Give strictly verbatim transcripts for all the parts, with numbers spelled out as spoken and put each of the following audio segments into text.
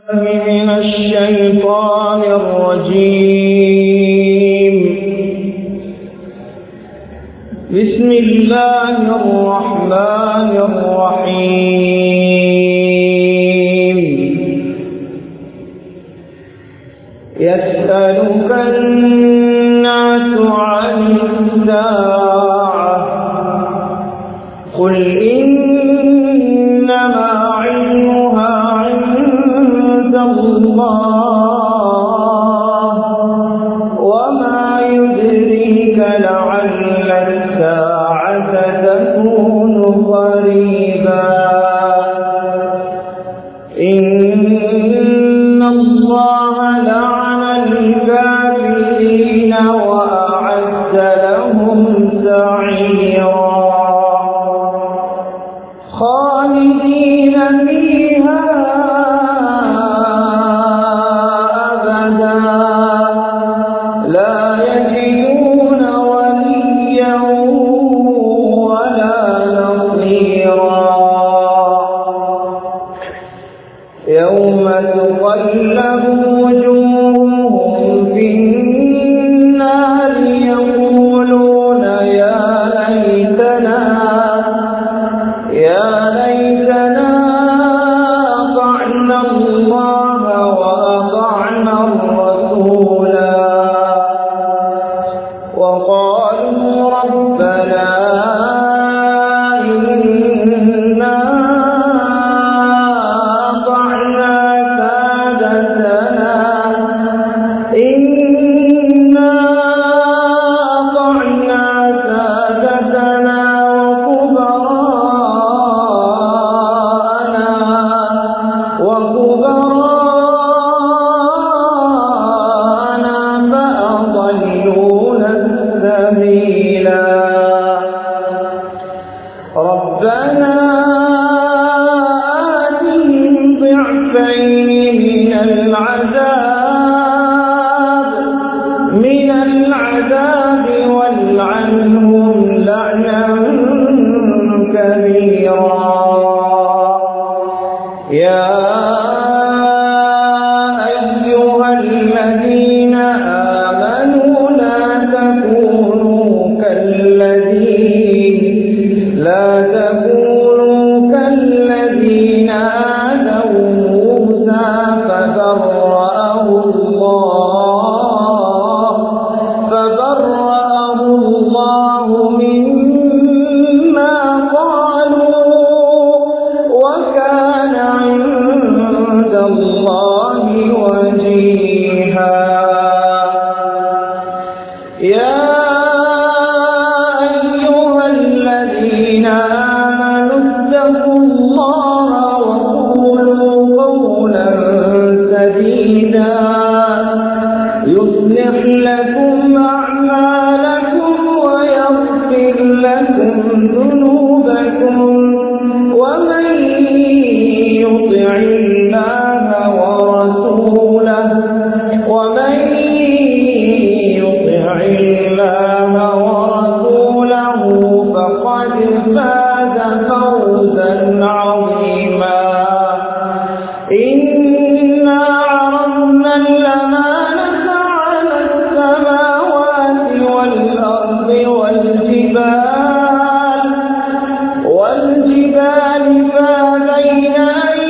من الشيطان الرجيم. بسم الله الرحمن الرحيم. يسألك الناس عن الساعة قل إنما علمها عند الله وما يدريك لعل الساعة تكون قريبا. إن الله لعن الكافرين وأعد لهم سعيرا خالدين فيها أبدا لا يجدون وليا ولا نصيرا. يوم تقلب وجوههم في النار يقولون يا ليتنا يا ليتنا أطعنا الله وأطعنا الرسولا وقالوا ربنا إنا أطعنا سادتنا إنا أطعنا سادتنا وكبراءنا فأضلونا السبيلا. ربنا آتهم ضعفين من العذاب من العذاب والعنهم لعنا كبيرا. يا أيها الذين آمنوا لا تكونوا كالذين لا تكونوا كالذين آذوا موسى فبرأه الله فبرأه الله مما قالوا وكان عند الله وجيها. يا أيها الذين آمنوا اتقوا الله وقولوا قولا سديدا يصلح لكم أعمالكم ويغفر لكم ذنوبكم ومن يطع الله ورسوله ومن يطع الله ورسوله فقد فاز فوزا عظيما. إنا عرضنا الأمانة على السماوات والأرض والجبال والجبال فأبين أن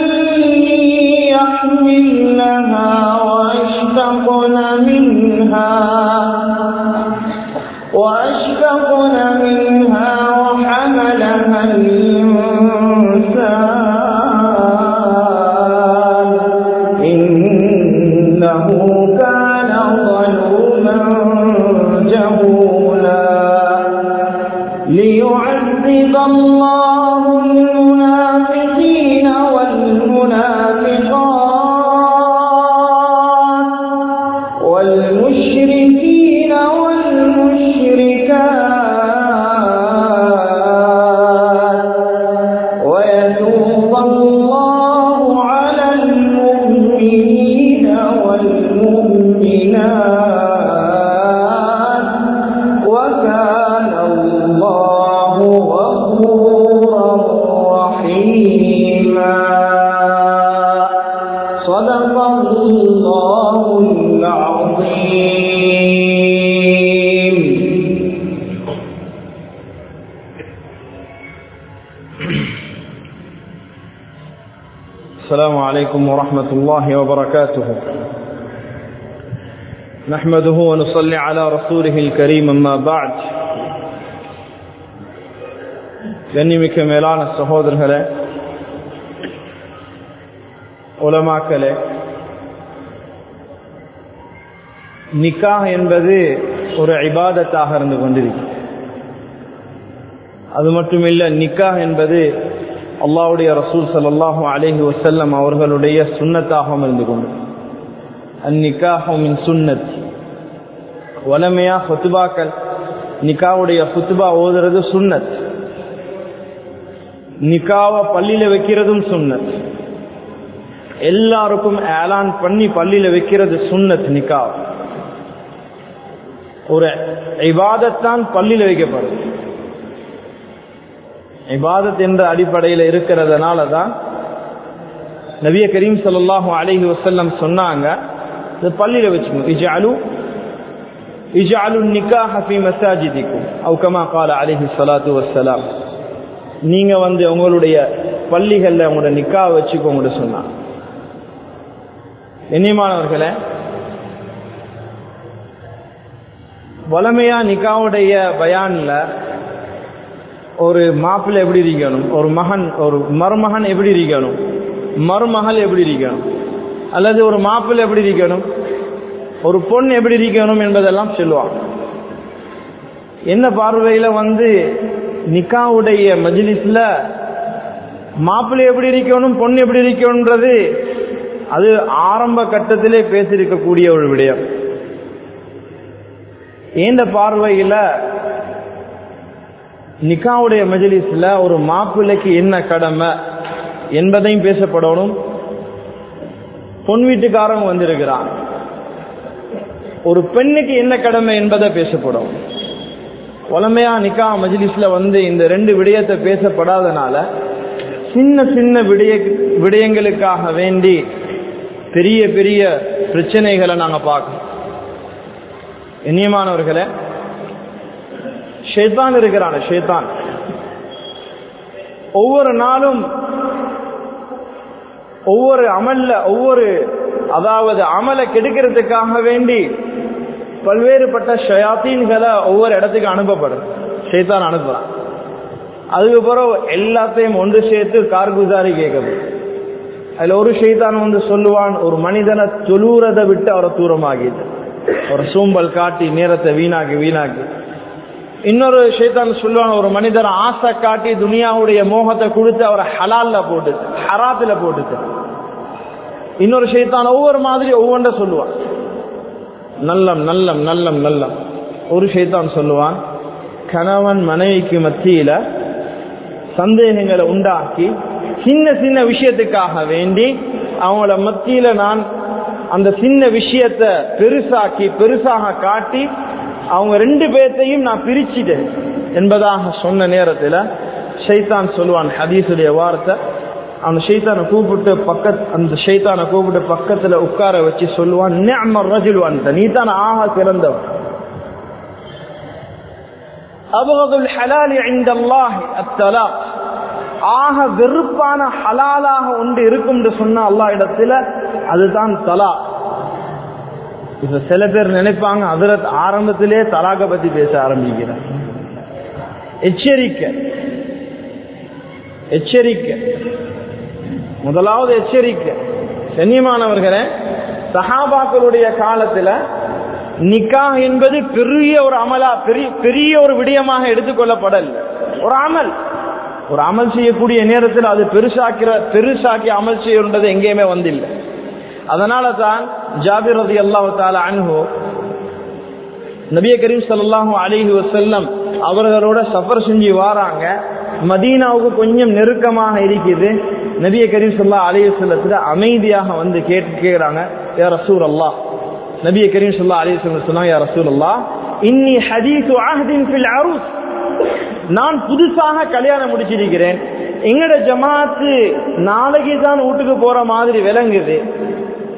يحملنها وأشفقن منها وأشفقن منها وحملها الإنسان إنه كان ظلوما جهولا. ليعذب الله المنافقين والمنافقات والمشركين والمشركات ويتوب الله على المؤمنين والمؤمنات صدق الله العظيم. السلام عليكم ورحمة الله وبركاته. نحمده ونصلي على رسوله الكريم. أما بعد. கண்ணியமிக்க மேலான சகோதரர்களே, உலமாக்களே, நிக்காஹ் என்பது ஒரு இபாதத்தாக இருந்து கொண்டிருக்கிறது. அது மட்டுமில்லை, நிக்காஹ் என்பது அல்லாஹ்வுடைய ரசூல் ஸல்லல்லாஹு அலைஹி வஸல்லம் அவர்களுடைய சுன்னத்தாகவும் இருந்து கொண்டு அந்நிக்காஹு மின் சுன்னத். வலமையா ஹுத்பாக்கள் நிக்காவுடைய ஹுத்பா ஓதுறது சுன்னத். நிக்காவை பள்ளியில வைக்கிறதும் சுன்னத். எல்லாருக்கும் ஏலான் பண்ணி பள்ளியில வைக்கிறது சுன்னத். நிக்கா ஒரு இபாதத்தான் பள்ளியில வைக்கப்படும். இபாதத் என்ற அடிப்படையில் இருக்கிறதுனால தான் நபிய கரீம் ஸல்லல்லாஹு அலைஹி வஸல்லம் சொன்னாங்க, இது பள்ளியில வச்சுக்கணும். இஜஅலு இஜஅலு நிக்காஹ ஃபீ மஸாஜிதிக்கும் அவ் கமா قال அலைஹி ஸலாத்து வஸ்ஸலாம். நீங்க வந்து உங்களுடைய பள்ளிகள்ல உங்களோட நிக்காஹ் வச்சுக்கோங்க சொன்னாங்க. கண்ணியமானவர்களே, வலமையா நிக்காவுடைய பயான்ல ஒரு மாப்பிள்ளை எப்படி இருக்கணும், ஒரு மகன் ஒரு மருமகன் எப்படி இருக்கணும், மருமகள் எப்படி இருக்கணும், அல்லது ஒரு மாப்பிள்ளை எப்படி இருக்கணும், ஒரு பொண்ணு எப்படி இருக்கணும் என்பதெல்லாம் சொல்லுவாங்க. என்ன பார்வையில வந்து நிக்காவுடைய மஜ்லிஸ்ல மாப்பிள்ளை எப்படி இருக்கணும், பொண்ணு எப்படி இருக்கணும்ன்றது அது ஆரம்ப கட்டத்திலே பேசியிருக்கக்கூடிய ஒரு விடயம். இந்த பார்வையில நிக்காவுடைய மஜ்லிஸ்ல ஒரு மாப்பிள்ளைக்கு என்ன கடமை என்பதையும் பேசப்படணும். பொன் வீட்டுக்காரங்க வந்திருக்கிறான், ஒரு பெண்ணுக்கு என்ன கடமை என்பதை பேசப்படும். வலமையா நிக்கா மஜ்லிஸ்ல வந்து இந்த ரெண்டு விடயத்தை பேசப்படாதனால சின்ன சின்ன விடய விடயங்களுக்காக வேண்டி பெரிய பெரிய பிரச்சனைகளை நாங்க பார்க்கணும். இனியமானவர்களே, ஷைத்தான் இருக்கிறான். ஷைத்தான் ஒவ்வொரு நாளும் ஒவ்வொரு அமல்ல ஒவ்வொரு அதாவது அமலை கெடுக்கிறதுக்காக வேண்டி பல்வேறுபட்ட ஷயாத்தீன்களை ஒவ்வொரு இடத்துக்கு அனுப்பப்படும். ஷைத்தான் அனுப்புறான். அதுக்கு பிறகு எல்லாத்தையும் ஒன்று சேர்த்து கார்குசாரி கேட்கப்படும். அதுல ஒரு ஷைத்தான் வந்து சொல்லுவான், ஒரு மனிதனை தொழுறதை விட்டு அவரை தூரமாகிது, ஒரு சோம்பல் காட்டி நேரத்தை வீணாக்கி வீணாக்கி. இன்னொரு ஷைத்தான் சொல்லுவான், ஒரு மனிதனை ஆசை காட்டி துனியாவுடைய மோகத்தை கொடுத்து அவரை ஹலால்ல போட்டு ஹராத்துல போட்டுட்டு. இன்னொரு ஷைத்தான் ஒவ்வொரு மாதிரி ஒவ்வொன்றை சொல்லுவான். நல்லம் நல்லம் நல்லம் நல்லம். ஒரு ஷைத்தான் சொல்லுவான், கணவன் மனைவிக்கு மத்தியில சந்தேகங்களை உண்டாக்கி சின்ன சின்ன விஷயத்துக்காக வேண்டி அவங்கள மத்தியில நான் அந்த சின்ன விஷயத்தை பெருசாக்கி பெருசாக காட்டி அவங்க ரெண்டு பேர்த்தையும் நான் பிரிச்சிட்டேன் என்பதாக சொன்ன நேரத்தில் ஷைத்தான் சொல்லுவான், ஹதீஸுடைய வார்த்தை, அந்த ஷைத்தானை கூப்பிட்டு பக்கத்து அந்த ஷைத்தானை கூப்பிட்டு பக்கத்துல உட்கார வச்சு சொல்லுவான், நிஅமர் ரஜுல் அன்த, நீ தான் ஆக சிறந்தவன். அபகதுல் ஹலாலி இன்தல்லாஹி அத்தலாக், ஆக வெறுப்பான ஹலாலாக ஒன்று இருக்கும் என்று சொன்ன அல்லாஹ் இடத்துல அதுதான் தலாக். இப்ப சில பேர் நினைப்பாங்க ஹஜ்ரத் ஆரம்பத்திலே தலாக பத்தி பேச ஆரம்பிக்கிறார். எச்சரிக்கை எச்சரிக்கை முதலாவது எச்சரிக்கை. கண்ணியமானவர்களே, சஹாபாக்களுடைய காலத்துல நிக்காஹ் என்பது பெரிய ஒரு அமலா பெரிய பெரிய ஒரு விடயமாக எடுத்துக்கொள்ளப்படல. ஒரு அமல் ஒரு அமல் செய்யக்கூடிய நேரத்தில் அது பெருசாக்கிற பெருசாக்கி அமல் செய்யறது எங்கேயுமே வந்தில்லை. அதனால தான் ஜாபிர் ரலியல்லாஹு தஆலா அன்ஹு நபி கரீம் ஸல்லல்லாஹு அலைஹி வஸல்லம் அவர்களோட சஃபர் செஞ்சு வராங்க. மதீனாவுக்கு கொஞ்சம் நெருக்கமாக இருக்குது. நபி கரீம் ஸல்லல்லாஹு அலைஹி வஸல்லத்துல அமைதியாக வந்து கேட்கிறாங்க, யா ரசூலல்லாஹ். நபி கரீம் ஸல்லல்லாஹு அலைஹி வஸல்லம் சொன்னாங்க, யா ரசூலல்லாஹ், இன்னி ஹதீஸு அஹ்தின் ஃபில் அரூஸ், நான் புதுசாக கல்யாணம் முடிச்சிருக்கிறேன். எங்கட ஜமாத்து நாளைக்கு தான் வீட்டுக்கு போற மாதிரி விளங்குது.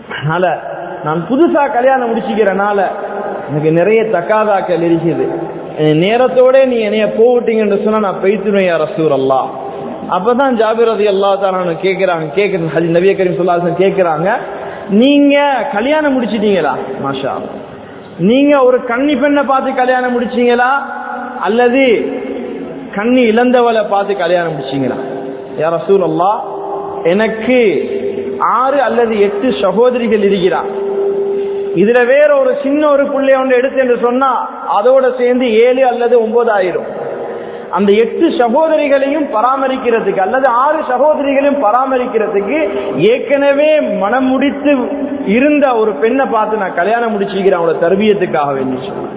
அதனால நான் புதுசா கல்யாணம் முடிச்சுக்கிறனால எனக்கு நிறைய தக்காதாக்கள் இருக்குது, நேரத்தோட நீ என்னைய போவிட்டீங்கன்னு சொன்னா நான் பெய்த்துவேன் யா ரசூலல்லாஹ். அப்பதான் ஜாபிர் ரலியல்லாஹு தஆலா கேக்குறாங்க கேக்குறது ஹதீஸ் நபி கரீம் ஸல்லல்லாஹு அலைஹி வஸல்லம் கேக்குறாங்க, நீங்க கல்யாணம் முடிச்சிட்டீங்களா? மாஷா அல்லாஹ். நீங்க ஒரு கன்னி பெண்ணை பார்த்து கல்யாணம் முடிச்சீங்களா அல்லது கண்ணி இழந்தவளை பார்த்து கல்யாணம் முடிச்சீங்களா? யா ரசூலல்லாஹ், எனக்கு ஆறு அல்லது எட்டு சகோதரிகள் இருக்கிறார், இதுல வேற ஒரு சின்ன ஒரு புள்ளைய ஒன்று எடுத்து என்று சொன்னா அதோட சேர்ந்து ஏழு அல்லது ஒன்பது ஆயிரும். அந்த எட்டு சகோதரிகளையும் பராமரிக்கிறதுக்கு அல்லது ஆறு சகோதரிகளையும் பராமரிக்கிறதுக்கு ஏற்கனவே மனம் முடித்து இருந்த ஒரு பெண்ணை பார்த்து நான் கல்யாணம் முடிச்சுக்கிறேன் அவங்களோட தர்பியத்துக்காக வேண்டி சொன்னேன்.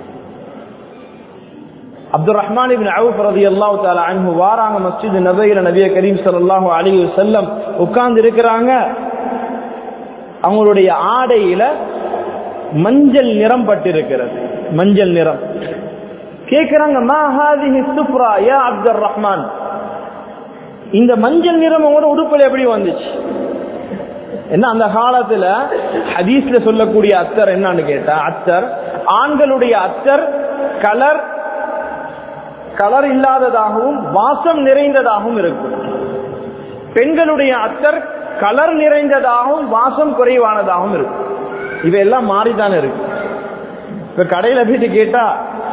அப்துல் ரஹ்மான் இப்னு அவுஃப் ரலியல்லாஹு தஆலா அன்ஹு வாராங்க மஸ்ஜித் நபவியில நபி கரீம் ஸல்லல்லாஹு அலைஹி வஸல்லம் உட்கார்ந்து இருக்கிறாங்க. அவங்களுடைய ஆடையில மஞ்சள் நிறம் பட்டிருக்கிறது, மஞ்சள் நிறம். கேக்குறாங்க, மா ஹாதிஹி சுஃப்ரா யா அப்துல் ரஹ்மான், இந்த மஞ்சள் நிறம் உங்களோட உடுப்புல எப்படி வந்துச்சு? என்ன அந்த காலத்துல ஹதீஸ்ல சொல்லக்கூடிய அத்தர் என்னன்னு கேட்டா, அத்தர் ஆண்களுடைய அத்தர் கலர் கலர் இல்லாததாகவும் வாசம் நிறைந்ததாகவும் இருக்கும். பெண்களுடைய அத்தர் கலர் நிறைந்ததாகவும் வாசம் குறைவானதாகவும் இருக்கும். இவையெல்லாம் மாறித்தானே இருக்கு. இப்ப கடையில போயிட்டு கேட்டா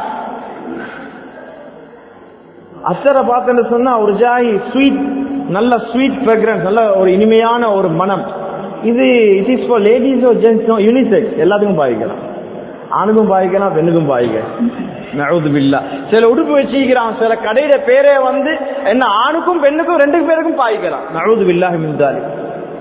அத்தரை பார்த்தேன்னு சொன்னா ஒரு ஜாய் ஸ்வீட், நல்ல ஸ்வீட் ஃப்ராக்ரன்ஸ், நல்ல ஒரு இனிமையான ஒரு மனம். இது it is for ladies or gents, unisex, எல்லாத்துக்கும் பாவிக்கலாம், ஆணுக்கும் பாவிக்கலாம் பெண்ணுக்கும் பாவிக்கலாம். நஊது பில்லாஹ். சில உடுப்பு வச்சிருக்கிறான், சில கடையில பேரே வந்து என்ன ஆணுக்கும் பெண்ணுக்கும் ரெண்டு பேருக்கும் பாவிக்கலாம். நஊது பில்லாஹி மின் தாலிக்.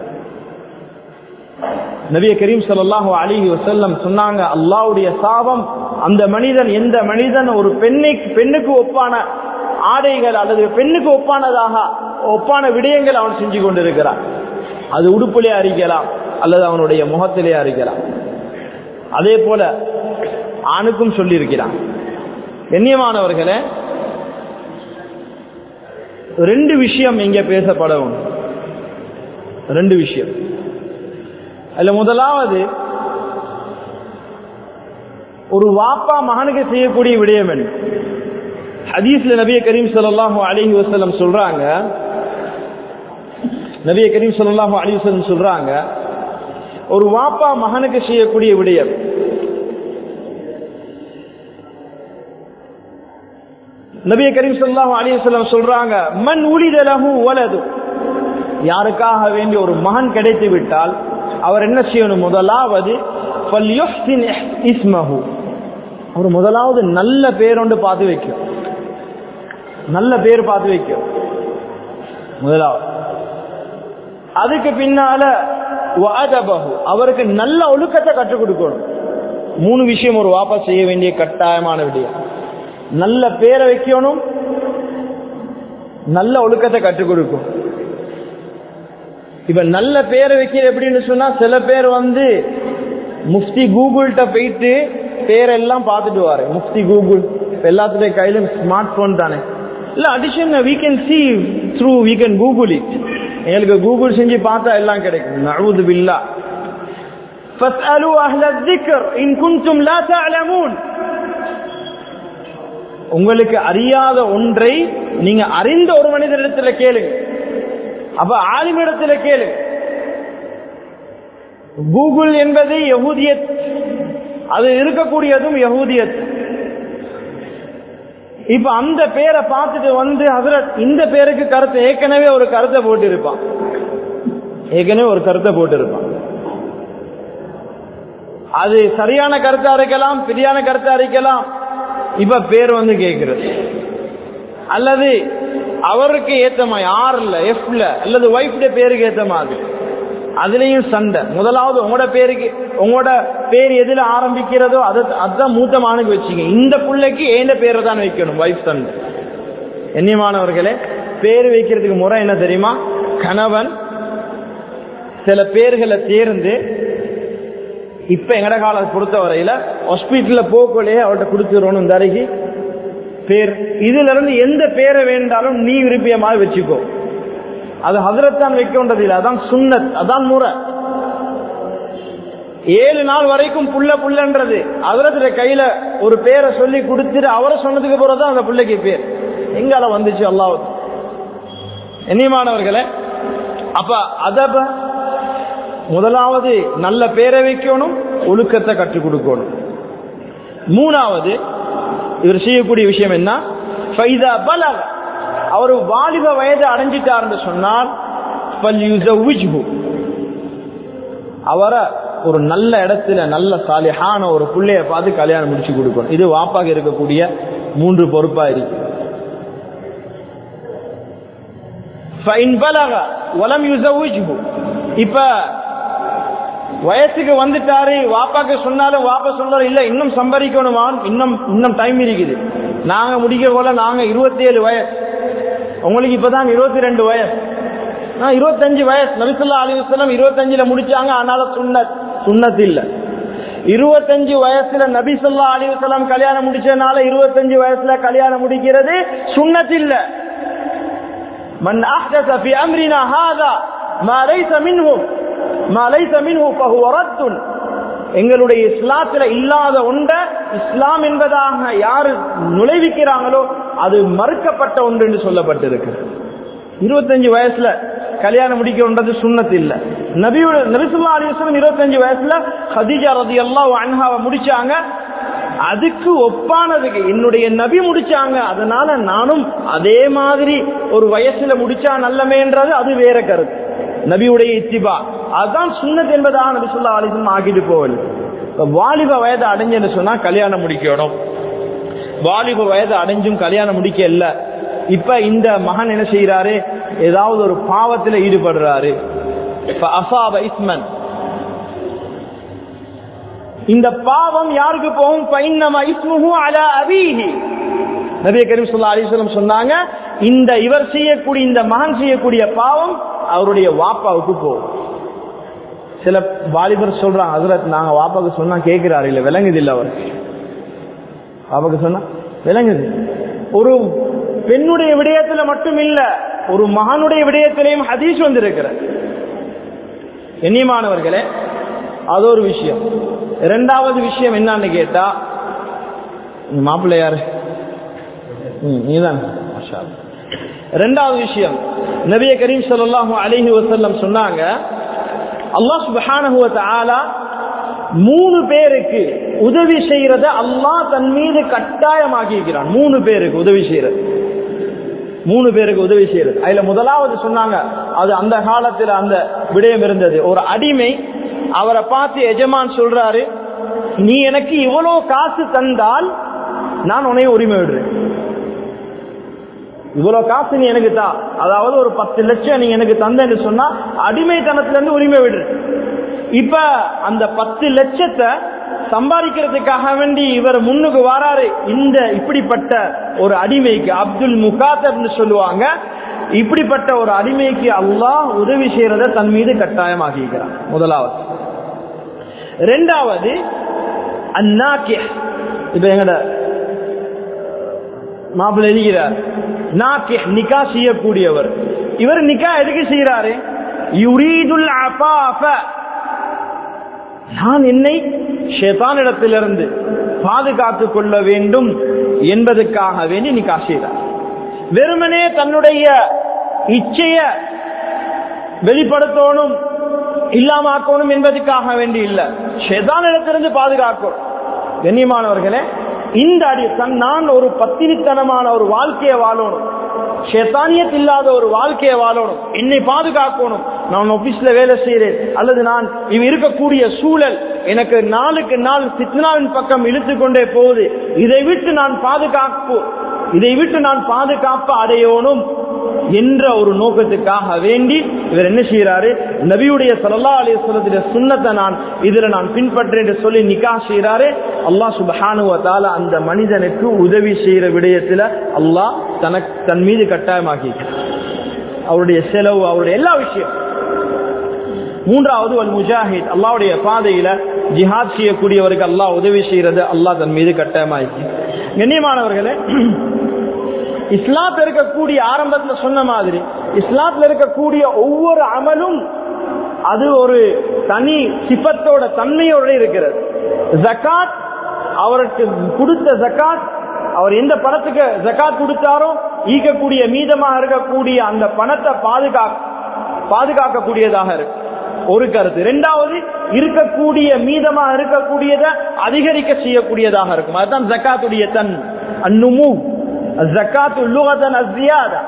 நபி கரீம் ஸல்லல்லாஹு அலைஹி வஸல்லம் சொன்னாங்க, அல்லாஹ்வுடைய சாபம் அந்த மனிதன், எந்த மனிதன் ஒரு பெண்ணை பெண்ணுக்கு ஒப்பான ஆடைகள் அல்லது பெண்ணுக்கு ஒப்பானதாக ஒப்பான விடயங்கள் அவன் செஞ்சு கொண்டிருக்கிறான். அது உடுப்பிலே அறிக்கலாம் அல்லது அவனுடைய முகத்திலே அறிக்கலாம். அதே போல ஆணுக்கும் சொல்லி இருக்கிறான். கண்ணியமானவர்களே, ரெண்டு விஷயம் இங்க பேசப்படும். ரெண்டு விஷயம். அதுல முதலாவது, ஒரு வாப்பா மகனுக்கு செய்யக்கூடிய விடயம் என்ன? ஹதீஸ்ல நபி கரீம் ஸல்லல்லாஹு அலைஹி வஸல்லம் சொல்றாங்க, நபி கரீம் ஸல்லல்லாஹு அலைஹி வஸல்லம் சொல்றாங்க, ஒரு வாப்பா மகனுக்கு செய்யக்கூடிய விடயம். நபி கரீம் ஸல்லல்லாஹு அலைஹி வஸல்லம் சொல்றாங்க, மன் உலித லஹு வலது, யாருக்காக வேண்டி ஒரு மகன் கிடைத்து விட்டால் அவர் என்ன செய்யணும்? முதலாவது ஃபல்யுஹ்சின் இஸ்மஹு, அவர் முதலாவது நல்ல பேர் ஒன்று பார்த்து வைக்கும், நல்ல பேர் பார்த்து வைக்கும் முதலாவது. அதுக்கு பின்னால வஅதபஹு, அவருக்கு நல்ல ஒழுக்கத்தை கற்றுக் கொடுக்கணும். மூணு விஷயம் ஒரு வாப்பா செய்ய வேண்டிய கட்டாயமான விடயம். நல்ல பேரை வைக்கணும், நல்ல ஒழுக்கத்தை கற்றுக் கொடுக்கும். இப்ப நல்ல பேரை வைக்கிற எப்படின்னு சொன்னா, சில பேர் வந்து முஃப்தி கூகுள்கிட்ட போயிட்டு பேரெல்லாம் பார்த்துட்டு வாரு. முஃப்தி கூகுள் எல்லாத்துடைய கையிலும் ஸ்மார்ட் போன் தானே. இல்ல addition we can see through we can google it, எங்களுக்கு கூகுள் செஞ்சு பார்த்தா எல்லாம் கிடைக்கும். நஊது பில்லாஹ். ஃபஸ்அலு அஹ்ல الذிக்ர் இன் குன்தும் லா தஅலமூன், உங்களுக்கு அறியாத ஒன்றை நீங்க அறிந்த ஒரு மனிதரிடத்துல கேளுங்க. அப்ப ஆலிமிடத்துல கேளுங்க. கூகுள் என்பது யஹூதியத், அது இருக்கக்கூடியதும் யஹூதியத். இப்ப அந்த பேரை பார்த்துட்டு வந்து ஹஜ்ரத் இந்த பேருக்கு கருத்து ஏற்கனவே ஒரு கருத்தை போட்டு இருப்பான், ஏற்கனவே ஒரு கருத்தை போட்டு இருப்பான். அது சரியான கருத்தா இருக்கலாம், பிரியான கருத்தா இருக்கலாம். இப்ப பேர் வந்து கேட்கிறது, அல்லது அவருக்கு ஏத்த மாதிரி ஆர்ல எஃப்ல அல்லது ஒய்ஃப்ட பேருக்கு ஏத்த மாதிரி, அதுலயும் சண்டை. முதலாவது உங்களோட பேருக்கு, உங்களோட பேர் எதுல ஆரம்பிக்கிறதோ அதை அதுதான் மூத்த மானுக்கு வச்சுங்க. இந்த பிள்ளைக்கு ஏண்ட பேரை தான் வைக்கணும். வைஃப் சண்டை. கண்ணியமானவர்களே, பேர் வைக்கிறதுக்கு முறை என்ன தெரியுமா? கணவன் சில பேர்களை தேர்ந்து, இப்ப எங்கட காலத்தை பொறுத்த வரையில ஹாஸ்பிட்டல்ல போக்கலையே அவர்கிட்ட கொடுத்துருவோம் இந்த அருகே பேர், இதுல இருந்து எந்த பேரை வேண்டாலும் நீ விரும்பியமாக வச்சுக்கோ. அது ஹஜ்ரத் தான் வைக்கின்றது இல்லை, அதான் சுன்னத், அதான் முறை. ஏழு நாள் வரைக்கும் புள்ள புள்ளன்றது அதரத்துல கையில ஒரு பேரை சொல்லி கொடுத்துட்டு அவரை சொன்னதுக்கு போறதான் அந்த பிள்ளைக்கு பேர் எங்கால வந்துச்சு அல்லாஹ். கண்ணியமானவர்களே, அப்ப அதப முதலாவது நல்ல பேரை வைக்கணும், ஒழுக்கத்தை கற்றுக் கொடுக்கணும். மூணாவது இவர் செய்யக்கூடிய விஷயம் என்ன, ஃபைதா பலக, அவர் வாலிப வயது அடைஞ்சிட்டார் சொன்னால் அவரை ஒரு நல்ல இடத்துல நல்ல சாலிஹான ஒரு பிள்ளைய பார்த்து கல்யாணம் முடிச்சு கொடுக்கணும். இது வாப்பாக இருக்கக்கூடிய மூன்று பொறுப்பா இருக்கு. இப்ப வயசுக்கு வந்துட்டாரு, வாப்பாக்கு சொன்னாலும் வாப்பா சொல்றாரு இல்ல இன்னும் சம்பாதிக்கணுமா, இன்னும் இன்னும் டைம் இருக்குது, நாங்க முடிக்க போல நாங்க இருபத்தி ஏழு வயசு, உங்களுக்கு இப்பதான் இருபத்தி ரெண்டு வயசு, இருபத்தஞ்சு வயசு, நபிசல்லா அலைஹி வஸல்லம் இருபத்தஞ்சுல முடிச்சாங்க, ஆனால சுன்னத் சுன்னத் இல்ல. இருபத்தஞ்சு வயசுல நபி ஸல்லல்லாஹு அலைஹி வஸல்லம் கல்யாணம் முடிச்சனால இருபத்தஞ்சு வயசுல கல்யாணம் முடிக்கிறது சுன்னத் இல்ல. மன் அஹ்தஸ ஃபீ அம்ரினா ஹாதா மா லைஸ மின்ஹு மா லைஸ மின்ஹு ஃபஹுவ ரத்துன். எங்களுடைய இஸ்லாத்துல இல்லாத ஒன்றை இஸ்லாம் என்பதாக யாரு நுழைவிக்கிறாங்களோ அது மறுக்கப்பட்ட ஒன்று என்று சொல்லப்பட்டிருக்கு. இருபத்தஞ்சு வயசுல கல்யாணம் முடிக்கிறது சுன்னத் இல்ல. நபியோட நபி ஸல்லல்லாஹு அலைஹி வஸல்லம் இருபத்தஞ்சு வயசுல ஹதீஜா ரலியல்லாஹு அன்ஹாவை முடிச்சாங்க. அதுக்கு ஒப்பானதுக்கு என்னுடைய நபி முடிச்சாங்க, அதனால நானும் அதே மாதிரி ஒரு வயசுல முடிச்சா நல்லமேன்றது அது வேற கருத்து. நபியுடைய இத்திபா அதுதான் சுன்னத் என்பதாக நபி ஸல்லல்லாஹு அலைஹி வஸல்லம் ஆகிட்டு போவல். வாலிப வயது அடைஞ்சுன்னு சொன்னா கல்யாணம் முடிக்கணும். வாலிப வயது அடைஞ்சும் கல்யாணம் முடிக்க இல்ல. இப்ப இந்த மகன் என்ன செய்யறாரு, ஏதாவது ஒரு பாவத்தில் ஈடுபடுறாரு. இந்த பாவம் யாருக்கு போகும், நபி கரீம் ஸல்லல்லாஹு அலைஹி வஸல்லம் சொன்னாங்க, இந்த இவர் செய்யக்கூடிய இந்த மகன் செய்யக்கூடிய பாவம் அவருடைய வாப்பாவுக்கு போகும். சில வாலிபர் சொல்றாங்க, ஹஜ்ரத் நாங்க வாப்பாவுக்கு சொன்னா கேட்கிறாரு இல்ல, விளங்குது இல்ல, அவருக்கு வாப்பாவுக்கு சொன்னா விளங்குது. ஒரு பெண்ணுடைய விடயத்துல மட்டும் இல்ல, ஒரு மகனுடைய விடயத்திலையும் ஹதீஸ் வந்திருக்கிற. கண்ணியமானவர்களே, அது ஒரு விஷயம். இரண்டாவது விஷயம் என்னன்னு கேட்டா, மாப்பிள்ளை யாரு, நீதான். இரண்டாவது விஷயம், நபி கரீம் ஸல்லல்லாஹு அலைஹி வஸல்லம் சொன்னாங்க, அல்லாஹ் சுப்ஹானஹு வ தஆலா மூணு பேருக்கு உதவி செய்யறத அல்லாஹ் தன் மீது கட்டாயமாக்கி இருக்கிறான். மூணு பேருக்கு உதவி செய்யறது, மூணு பேருக்கு உதவி செய்யறது. அதுல முதலாவது சொன்னாங்க, அது அந்த காலத்துல அந்த விடயம் இருந்தது. ஒரு அடிமை, அவரை பார்த்து எஜமான் சொல்றாரு, நீ எனக்கு இவ்வளவு காசு தந்தால் நான் உன்னை உரிமை விடுறேன். இவ்வளவு காசு நீ எனக்கு தா, அதாவது ஒரு பத்து லட்சம் நீ எனக்கு தந்தேன்னு சொன்னா அடிமைத்தனத்துல இருந்து உரிமை விடுறேன். இப்ப அந்த பத்து லட்சத்தை சம்பாதிக்கிறதுக்காக வேண்டி இவர் முன்னுக்கு வராரு. இந்த இப்படிப்பட்ட ஒரு அடிமைக்கு அப்துல் முகாத்தப்னு சொல்லுவாங்க, இப்படிப்பட்ட ஒரு அடிமைக்கு அல்லாஹ் உதவி செய்யறத தன் மீது கட்டாயமாக்கிறான். முதலாவது. இரண்டாவது அந்நாக்கிய, இப்ப எங்கட மாப்பிள்ளை எழுகிறார், நாக்கிய நிக்கா செய்யக்கூடியவர். இவர் நிக்கா எதுக்கு செய்யறாரு, யுரீதுல் அஃபாஃப, நான் என்னை ஷைத்தானிடத்திலிருந்து பாதுகாத்துக் கொள்ள வேண்டும் என்பதற்காக வேண்டி நிக்கா செய்தார். வெறுமனே தன்னுடைய இச்சைய வெளிப்படுத்தணும் இல்லாமக்கணும் என்பதற்காக வேண்டி இல்ல, ஷைத்தானிடத்திலிருந்து பாதுகாக்கணும். கண்ணியமானவர்களே, இந்த அடி தன் நான் ஒரு பத்தினித்தனமான ஒரு வாழ்க்கையை வாழணும், ஷைத்தானியத் இல்லாத ஒரு வாழ்க்கையை வாழணும், என்னை பாதுகாக்கணும். நான் ஆபீஸ்ல வேலை செய்யறேன், அல்லது நான் இவ இருக்கக்கூடிய சூழல் எனக்கு நாளுக்கு நாள் ஃபித்னாவின் பக்கம் இழுத்து கொண்டே போகுது, இதை விட்டு நான் பாதுகாப்பு இதை விட்டு நான் பாதுகாப்பு அடையணும் என்ற ஒரு நோக்கத்துக்காக வேண்டி இவர் என்ன செய்யறாரு, நபியுடைய ஸல்லல்லாஹு அலைஹி வஸல்லம் சுன்னத்தை நான் இதுல நான் பின்பற்றேன் என்று சொல்லி நிக்கா செய்யறாரு. அல்லாஹ் சுப்ஹானஹு வ தஆலா அந்த மனிதனுக்கு உதவி செய்யற விடயத்துல அல்லாஹ் தனக்கு தன் மீது கட்டாயமாக்கி அவருடைய செலவு, அவருடைய எல்லா விஷயம். மூன்றாவது வல் முஜாஹித், அல்லாஹ்வுடைய பாதையில ஜிஹாத் செய்யக்கூடியவருக்கு அல்லாஹ் உதவி செய்யறது அல்லாஹ் தன் மீது கட்டாயமாக்கி. கண்ணியமானவர்களே, இஸ்லாத்தில் இருக்கக்கூடிய ஆரம்பத்தில் சொன்ன மாதிரி இஸ்லாத்தில் இருக்கக்கூடிய ஒவ்வொரு அமலும் அது ஒரு தனி சிபத்தோட தன்மையோட இருக்கிறது. ஜகாத் அவருக்கு கொடுத்த ஜகாத், அவர் எந்த பணத்துக்கு ஜகாத் கொடுத்தாரோ ஈக்கக்கூடிய மீதமாக இருக்கக்கூடிய அந்த பணத்தை பாதுகா பாதுகாக்கக்கூடியதாக இருக்கு ஒரு கருத்து. இரண்டாவது, இருக்கக்கூடிய மீதமாக இருக்கக்கூடியதை அதிகரிக்க செய்யக்கூடியதாக இருக்கும். அதுதான் ஜகாத்துடைய தன் அந்நுமு. ஜகாத்து லுகதன் அஸ்ஸியாதா,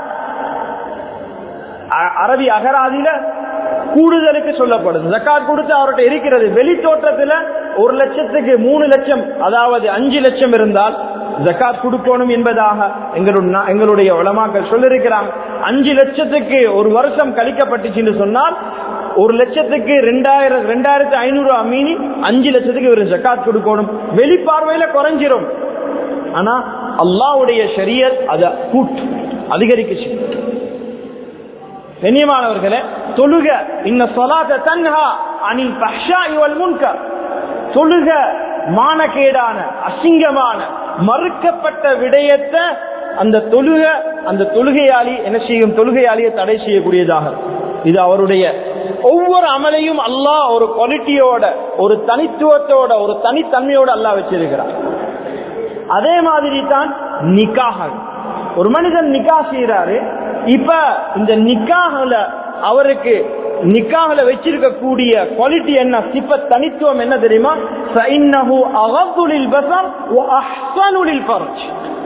அரபி அகராதியில கூடுதலுக்கு சொல்லப்படுது. ஜகாத் கொடுத்து அவர்கிட்ட இருக்கிறது வெளி தோற்றத்துல ஒரு லட்சத்துக்கு மூணு லட்சம் அதாவது அஞ்சு லட்சம் இருந்தால் ஜகாத் கொடுக்கணும் என்பதாக எங்களுடைய உலமாக்கள் சொல்லிருக்கிறாங்க. அஞ்சு லட்சத்துக்கு ஒரு வருஷம் கழிக்கப்பட்டுச்சு சொன்னால் ஒரு லட்சத்துக்கு ரெண்டாயிரம் ரெண்டாயிரத்தி ஐநூறு மீனி அஞ்சு லட்சத்துக்கு ஒரு ஜகாத் கொடுக்கணும். வெளிப்பார்வையில குறைஞ்சிரும். ஆனா அல்லாஹ்வுடைய ஷரியத் அதை கூட்டு அதிகரிக்க. கண்ணியமானவர்களே, தொழுக இன்ன ஸலாத தன்ஹா அனில் ஃபஹ்ஷாஇ வல் முன்கர், தொழுக மானகேடான அசிங்கமான மறுக்கப்பட்ட விடயத்தை அந்த தொழுக அந்த தொழுகையாளி என்ன செய்யும், தொழுகையாளியை தடை செய்யக்கூடியதாக. இது அவருடைய ஒவ்வொரு அமலையும் அல்லாஹ் ஒரு குவாலிட்டியோட ஒரு தனித்துவத்தோட ஒரு தனித்தன்மையோட அல்லாஹ் வச்சிருக்கிறார். அதே மாதிரி தான் நிக்காஹ். ஒரு மனிதன் நிக்காஹ் செய்யறாரு. இப்ப இந்த நிக்காஹ்ல அவருக்கு நிக்காஹ்ல வச்சிருக்கக்கூடிய குவாலிட்டி என்ன, சிபத் தனித்துவம் என்ன தெரியுமா? ஃபஇன்னஹு அகது லில் பஸர் வ அஹ்ஸனு லில் ஃபர்ஜ்.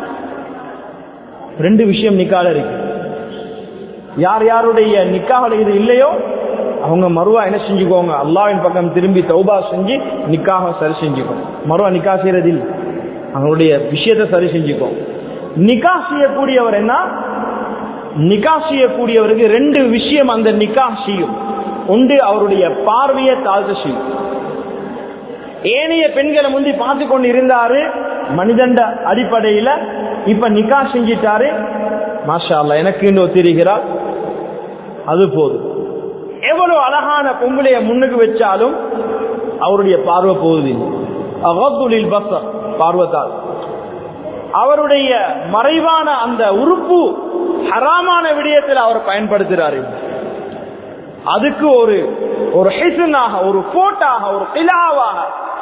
ரெண்டு விஷயம் நிக்காஹ்ல இருக்கு. யார் யாருடைய நிக்காஹ்ல இது இல்லையோ அவங்க மறுவா என்ன செஞ்சுக்கோங்க, அல்லாஹ்வின் பக்கம் திரும்பி தௌபா செஞ்சு நிக்காஹ சரி செஞ்சுக்கோங்க. மறுவா நிக்காஹ் செய்யறது இல்லை, அவங்களுடைய விஷயத்தை சரி செஞ்சுக்கோங்க. நிக்காஹ் செய்யக்கூடியவர் என்ன, நிக்காஹ் செய்யக்கூடியவருக்கு ரெண்டு விஷயம் அந்த நிக்காஹ் செய்யும். ஒன்று அவருடைய பார்வையை தாழ்த்த செய்யும். ஏனைய பெண்களை முந்தி பார்த்து கொண்டு இருந்தாரு மனிதண்ட அடிப்படையில, இப்ப நிக்காஹ் செஞ்சிட்டாரு, மாஷா அல்லாஹ் எனக்கு இன்னும் ஒத்திருக்கிறார், அது போதும். எவ்வளவு அழகான பொம்பளைய முன்னுக்கு வச்சாலும் அவருடைய பார்வை போகுது. அகதுலில் பஸர், பார்வத்தால் அவருடைய மறைவான அந்த உறுப்பு ஹராமான விடயத்தில் அவர் பயன்படுத்துகிறார். அதுக்கு ஒரு ஒரு ஹிஸ்னாக, ஒரு கோட்டாக, ஒரு கிலாவாக,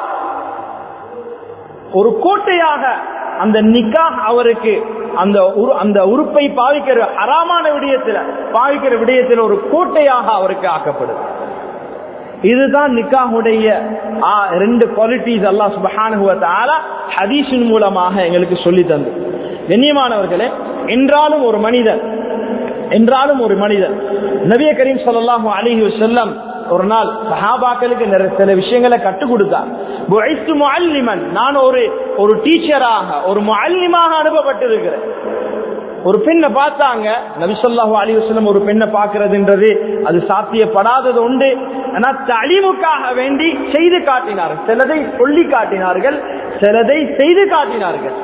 ஒரு கோட்டையாக அந்த நிக்காஹ் அவருக்கு அந்த அந்த உறுப்பை பாவிக்கிற ஹராமான விடயத்தில் பாவிக்கிற விடயத்தில் ஒரு கோட்டையாக அவருக்கு ஆக்கப்படுது. இதுதான் நிக்காஹுடைய ரெண்டு குவாலிட்டிஸ் அல்லாஹ் சுப்ஹானஹு வ தஆலா ஹதீஸின் மூலமாக எங்களுக்கு சொல்லி தந்து. கண்ணியமானவர்களே, என்றாலும் ஒரு மனிதன் என்றாலும் ஒரு மனிதன் நபி கரீம் ஸல்லல்லாஹு அலைஹி வஸல்லம் ஒரு நாள் சஹாபாக்களுக்கு சில விஷயங்களை கற்றுக் கொடுத்தார். புஇஸ்து முஅல்லிமன், நான் ஒரு ஒரு டீச்சராக ஒரு முஅல்லிமாக அனுப்பப்பட்டிருக்கிறேன். ஒரு பெண்ணை பார்த்தாங்க நபி ஸல்லல்லாஹு அலைஹி வஸல்லம். ஒரு பெண்ணை பார்க்கிறதுன்றது அது சாத்தியப்படாதது உண்டு. ஆனால் தலீமுக்காக வேண்டி செய்து காட்டினார்கள். சிலதை சொல்லி காட்டினார்கள், சிலதை செய்து காட்டினார்கள்.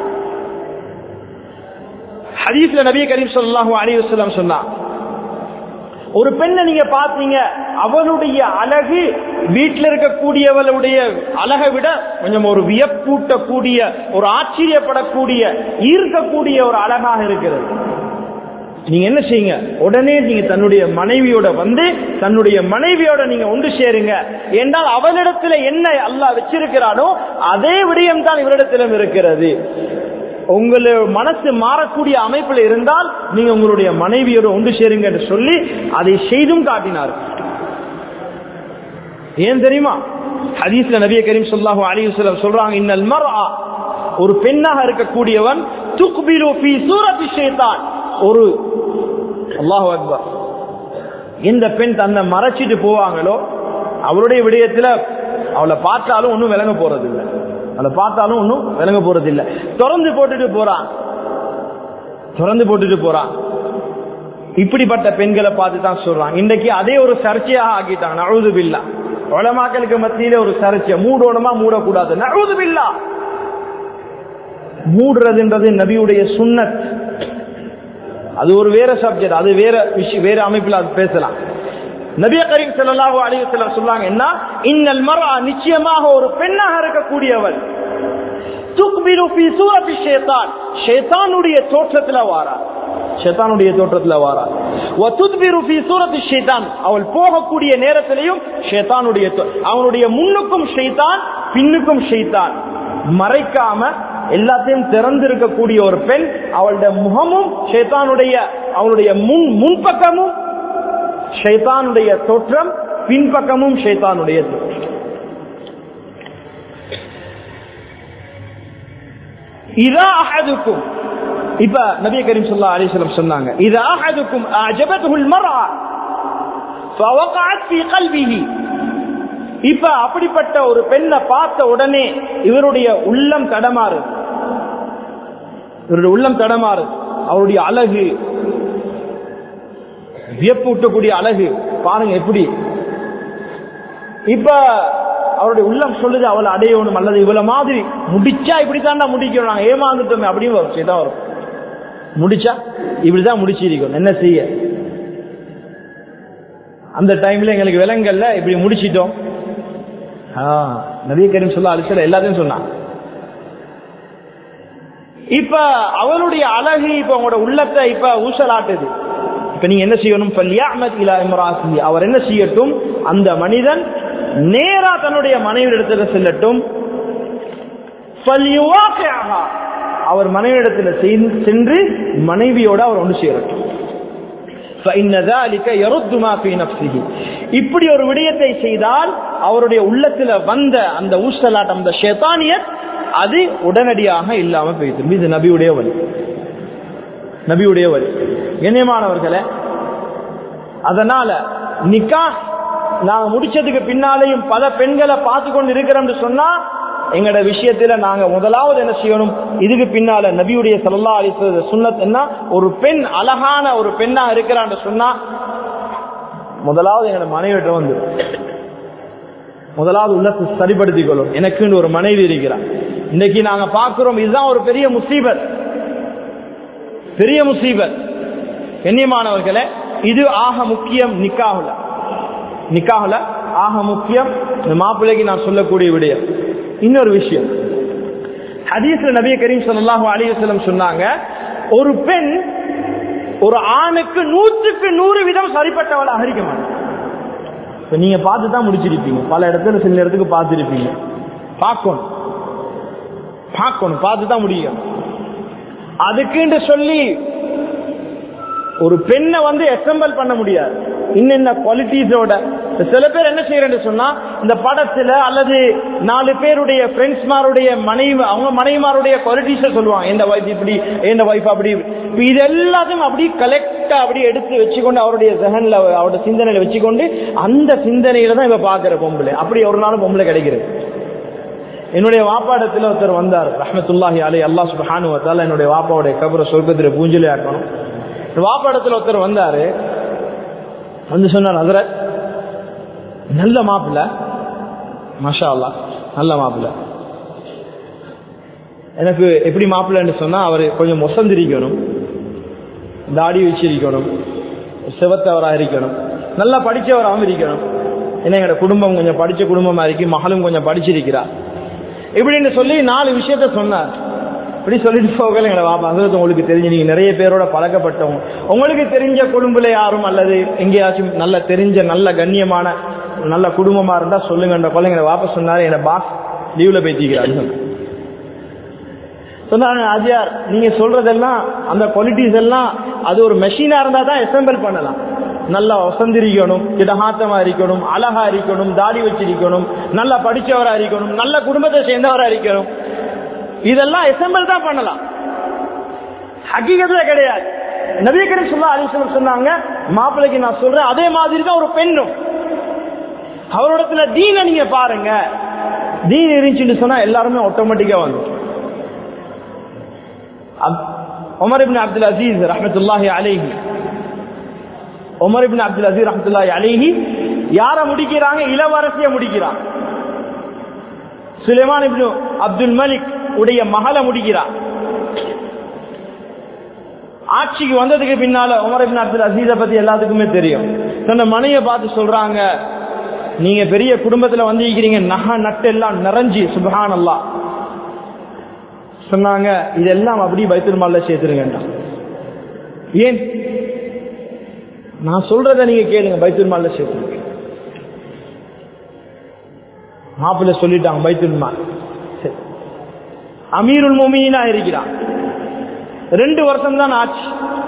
ஹதீஸ்ல நபி கரீம் ஸல்லல்லாஹு அலைஹி வஸல்லம் சொன்னார், ஒரு பெண்ணை நீங்க பாத்தீங்க, அவளுடைய அழகு வீட்டில் இருக்கக்கூடியவளுடைய அழகை விட கொஞ்சம் ஒரு வியப்பூட்டக்கூடிய, ஒரு ஆச்சரியப்படக்கூடிய, ஈர்க்கக்கூடிய ஒரு அழகாக இருக்கிறது. நீங்க என்ன செய்யுங்க, உடனே நீங்க தன்னுடைய மனைவியோட வந்து தன்னுடைய மனைவியோட நீங்க ஒன்று சேருங்க. என்றால் அவளிடத்துல என்ன அல்லாஹ் வச்சிருக்கிறானோ அதே விடயம் தான் இவரிடத்திலும் இருக்கிறது. உங்களுடைய மனசு மாறக்கூடிய அமைப்பில் இருந்தால் நீங்க உங்களுடைய மனைவியோட ஒன்று சேருங்க என்று சொல்லி அதை செய்தும் காட்டினார். ஏன் தெரியுமா? ஹதீஸ்ல நபி கரீம் ஸல்லல்லாஹு அலைஹி வஸல்லம் சொல்றாங்க, இன்னல் மர்ஆ, ஒரு பெண்ணாக இருக்கக்கூடியவன், துக்பிலு ஃபீ சூரத்தி ஷைத்தான், ஒரு அல்லாஹு அக்பர், இந்த பெண் தன்னை மறைச்சிட்டு போவாங்களோ அவருடைய விடயத்துல அவளை பார்த்தாலும் ஒன்னும் விளங்க போறது இல்லை, அவளை பார்த்தாலும் ஒன்னும் விளங்க போறது இல்லை. திறந்து போட்டுட்டு போறான் திறந்து போட்டுட்டு போறான் இப்படிப்பட்ட பெண்களை பார்த்து தான் சொல்றாங்க. இன்றைக்கு அதே ஒரு சர்ச்சையாக ஆக்கிட்டாங்க. நஊது பில்லா, உலமாக்களுக்கு மத்தியில ஒரு சர்ச்சை, மூடணுமா மூடக்கூடாது. நஊது பில்லா, மூடுறதுன்றது நபியுடைய சுன்னத், அது ஒரு வேற சப்ஜெக்ட், அது வேற விஷயம், வேற அமைப்பில் அது பேசலாம். நபி கரீம் ஸல்லல்லாஹு அலைஹி வஸல்லம் சொல்றாங்க என்ன, இன்னல் மர்ஆ, நிச்சயமாக ஒரு பெண்ணாக இருக்கக்கூடியவள், துக்பிலு ஃபீ சூரத்தி ஷைத்தான், ஷைத்தானுடைய தோற்றத்துல வாரா ஷைத்தானுடைய தோற்றத்துல வாரா வதுத்பிரு ஃபீ சூரத்தி ஷைத்தான், அவள் போகக்கூடிய நேரத்திலேயும் ஷைத்தானுடைய அவனுடைய முன்னுக்கும் ஷைத்தான் பின்னுக்கும் ஷைத்தான், மறைக்காம எல்லாத்தையும் திறந்திருக்கக்கூடிய ஒரு பெண். அவளுடைய முகமும் ஷைத்தானுடைய அவளுடைய முன் முன்பக்கமும் ஷைத்தானுடைய தோற்றம், பின்பக்கமும் ஷைத்தானுடைய தோற்றம். இதா அஹதுக்கும், இப்ப நபி கரீம் ஸல்லல்லாஹு அலைஹி வஸல்லம் சொன்னாங்க, இதா அஹதுக்கும் அஜபத்துல் மர்ஆ ஃபவகஅத் ஃபீ கல்பிஹி, இப்ப அப்படிப்பட்ட ஒரு பெண்ணை பார்த்த உடனே இவருடைய உள்ளம் தடமாறு, இவருடைய உள்ளம் தடமாறு. அவருடைய அழகு, வியப்பூட்டக்கூடிய அழகு பாருங்க எப்படி. இப்ப அவருடைய உள்ளம் சொல்லுது அவளை அடையணும், அல்லது இவ்வளவு மாதிரி முடிச்சா இப்படித்தாண்டா முடிக்கணும், நாங்க ஏமாந்துட்டோமே அப்படின்னு வரும். வரும் முடிச்சா இப்படிதான் முடிச்சிருக்கணும், என்ன செய்ய. அந்த டைம்ல எங்களுக்கு விலங்கல்ல இப்படி முடிச்சிட்டோம். நபி கரீம் ஸல்லல்லாஹு அலைஹி வஸல்லம் எல்லாத்தையும் சொன்னான். இப்ப அவளுடைய அழகு இப்ப உங்களோட உள்ளத்தை இப்ப ஊசலாட்டுது. இப்ப நீங்க என்ன செய்யணும், அவர் என்ன செய்யட்டும், அந்த மனிதன் நேரா தன்னுடைய மனைவி இடத்துல செல்லட்டும், அவர் மனைவி இடத்துல சென்று மனைவியோட அவர் ஒன்று சேரட்டும். இப்படி ஒரு விடயத்தை செய்தால் அவருடைய உள்ளத்துல வந்த அந்த ஊசலாட்டம், அந்த ஷைத்தானியத், அது உடனடியாக இல்லாம போயிடும். இது நபியுடைய வழி, நபியுடைய வழி. கண்ணியமானவர்களே, அதனால நிக்காஹ் நாங்க முடிச்சதுக்கு பின்னாலேயும் பல பெண்களை பார்த்து கொண்டு இருக்கிறோம் சொன்னா, எங்கட விஷயத்துல நாங்க முதலாவது என்ன செய்யணும், இதுக்கு பின்னால நபியுடைய ஸல்லல்லாஹு அலைஹி வஸல்லம் சுன்னத் என்ன, ஒரு பெண் அழகான ஒரு பெண்ணா இருக்கிறான்னு சொன்னா முதலாவது எங்கட மனைவிட்ட வந்து முதலாவது உள்ளத்தை சரிப்படுத்திக் கொள்ளும். எனக்குன்னு ஒரு மனைவி இருக்கிறார். இன்னைக்கு நாங்க பார்க்கிறோம், இதுதான் ஒரு பெரிய முசீபத், பெரிய முசீபத். கண்ணியமானவர்களே, இது ஆக முக்கியம். நிக்காஹ்ல நிக்காஹ்ல ஆக முக்கியம் மாப்பிள்ளைக்கு நான் சொல்லக்கூடிய விடயம். இன்னொரு விஷயம், ஹதீஸ்ல நபி கரீம் ஸல்லல்லாஹு அலைஹி வஸல்லம் சொன்னாங்க, ஒரு பெண் ஒரு ஆணுக்கு நூற்றுக்கு நூறு வீதம் சரிப்பட்டவளாக இருக்க மாட்டாங்க. இப்ப நீங்க பார்த்து தான் முடிச்சிருப்பீங்க, பல இடத்துல சில இடத்துக்கு பார்த்துருப்பீங்க. பார்க்கணும் பார்க்கணும் பார்த்து தான் முடியும். அதுக்குன்னு சொல்லி ஒரு பெண்ணை வந்து அசெம்பிள் பண்ண முடியாது. இன்னென்ன குவாலிட்டிஸோட சில பேர் என்ன செய்யறேன்னு சொன்னா, இந்த படத்துல அல்லது நாலு பேருடைய ஃப்ரெண்ட்ஸ்மாருடைய மனைவி, அவங்க மனைவிமாருடைய குவாலிட்டிஸை சொல்லுவாங்க, எந்த வைஃப் இப்படி, எந்த வைஃப் அப்படி. இது எல்லாத்தையும் அப்படி கலெக்டா அப்படி எடுத்து வச்சுக்கொண்டு அவருடைய ஜஹன்ல, அவருடைய சிந்தனையில வச்சுக்கொண்டு அந்த சிந்தனையில தான் இவ பாக்குற பொம்பளை. அப்படி ஒரு நாள் பொம்பளை கிடைக்கிறது. என்னுடைய வாப்பாடத்துல ஒருத்தர் வந்தார், ரஹ்மத்துல்லாஹி அலைஹி, அல்லாஹ் சுப்ஹானஹு வ தஆலா என்னுடைய வாப்பாவுடைய கபரை சொர்க்கத்துல பூஞ்சலி ஆக்கணும். வாப்பாடத்துல ஒருத்தர் வந்தாரு, வந்து சொன்னார், ஹஜ்ரத் நல்ல மாப்பிள்ள, மாஷா அல்லாஹ் நல்ல மாப்பிள்ள. எனக்கு எப்படி மாப்பிள்ளன்னு சொன்னா, அவர் கொஞ்சம் மொசந்திரிக்கணும், தாடி வச்சிருக்கணும், செவத்தவராக இருக்கணும், நல்லா படிச்சவராகவும் இருக்கணும். ஏன்னா எங்களோட குடும்பம் கொஞ்சம் படிச்ச குடும்பமா இருக்கு, மகளும் கொஞ்சம் படிச்சிருக்கிறா, இப்படின்னு சொல்லி நாலு விஷயத்த சொன்னார். இப்படி சொல்லிட்டு போகல எங்களை வாப்பா, அது உங்களுக்கு தெரிஞ்சு, நீங்க நிறைய பேரோட பழக்கப்பட்டவங்க, உங்களுக்கு தெரிஞ்ச குடும்பல யாரும் அல்லது எங்கேயாச்சும் நல்ல தெரிஞ்ச நல்ல கண்ணியமான நல்ல குடும்பமா இருந்தா சொல்லுங்க. கொள்ளைங்களை வாப்பா சொன்னாரு, என்ன பாஸ் லீவ்ல பேசிக்கிறாரு சொன்னாங்க. ஆஜியார், நீங்க சொல்றதெல்லாம் அந்த குவாலிட்டிஸ் எல்லாம் அது ஒரு மெஷினா இருந்தா தான் அசெம்பிள் பண்ணலாம். நல்லா வசந்திரிக்கணும், கிடஹாத்தமா இருக்கணும், அழகா இருக்கணும், தாடி வச்சிருக்கணும், நல்லா படிச்சவரா இருக்கணும், நல்ல குடும்பத்தை சேர்ந்தவரா இருக்கணும், இதெல்லாம் அசெம்பிள் தான் பண்ணலாம், ஹகீகத்துல கிடையாது. நபி கரீம் ஸல்லல்லாஹு அலைஹி வஸல்லம் சொன்னாங்க, மாப்பிள்ளைக்கு நான் சொல்றேன் அதே மாதிரி தான் ஒரு பெண்ணும், அவரோடத்துல தீன நீங்க பாருங்க, தீன் இருந்துச்சுன்னு சொன்னா எல்லாருமே ஆட்டோமேட்டிக்கா வந்து. உமர் இப்னு அப்துல் அசீஸ் ரஹ்மத்துல்லாஹி அலைஹி, உமர் இப்னு அப்துல் அசீஸ் ரஹ்மத்துல்லாஹி அலைஹி யார முடிக்கிறாங்க, இளவரசியை முடிக்கிறாங்க. சுலைமான் இப்னு அப்துல் மலிக் உடைய மகளை முடிக்கிறார். ஆட்சிக்கு வந்ததுக்கு பின்னால உமர் இப்னு அப்துல் அசீஸை பத்தி எல்லாத்துக்குமே தெரியும். தன்னை மனைவியை பார்த்து சொல்றாங்க, நீங்க பெரிய குடும்பத்துல வந்திருக்கிறீங்க, நகை நட்டு எல்லாம் நிறைஞ்சி, சுப்ஹானல்லாஹ். சொன்னாங்க, இதெல்லாம் அப்படி பைத்துல் மால்ல சேர்த்துருங்க. ஏன் நான் சொல்றத நீங்க கேளுங்க, பைத்துல் மால்ல சேர்த்து. மாப்பிள்ள சொல்லிட்டாங்க பைத்துல் மால். அமீருல் முஃமினீனா இருக்கிறான். ரெண்டு வருஷம் தான் ஆச்சு.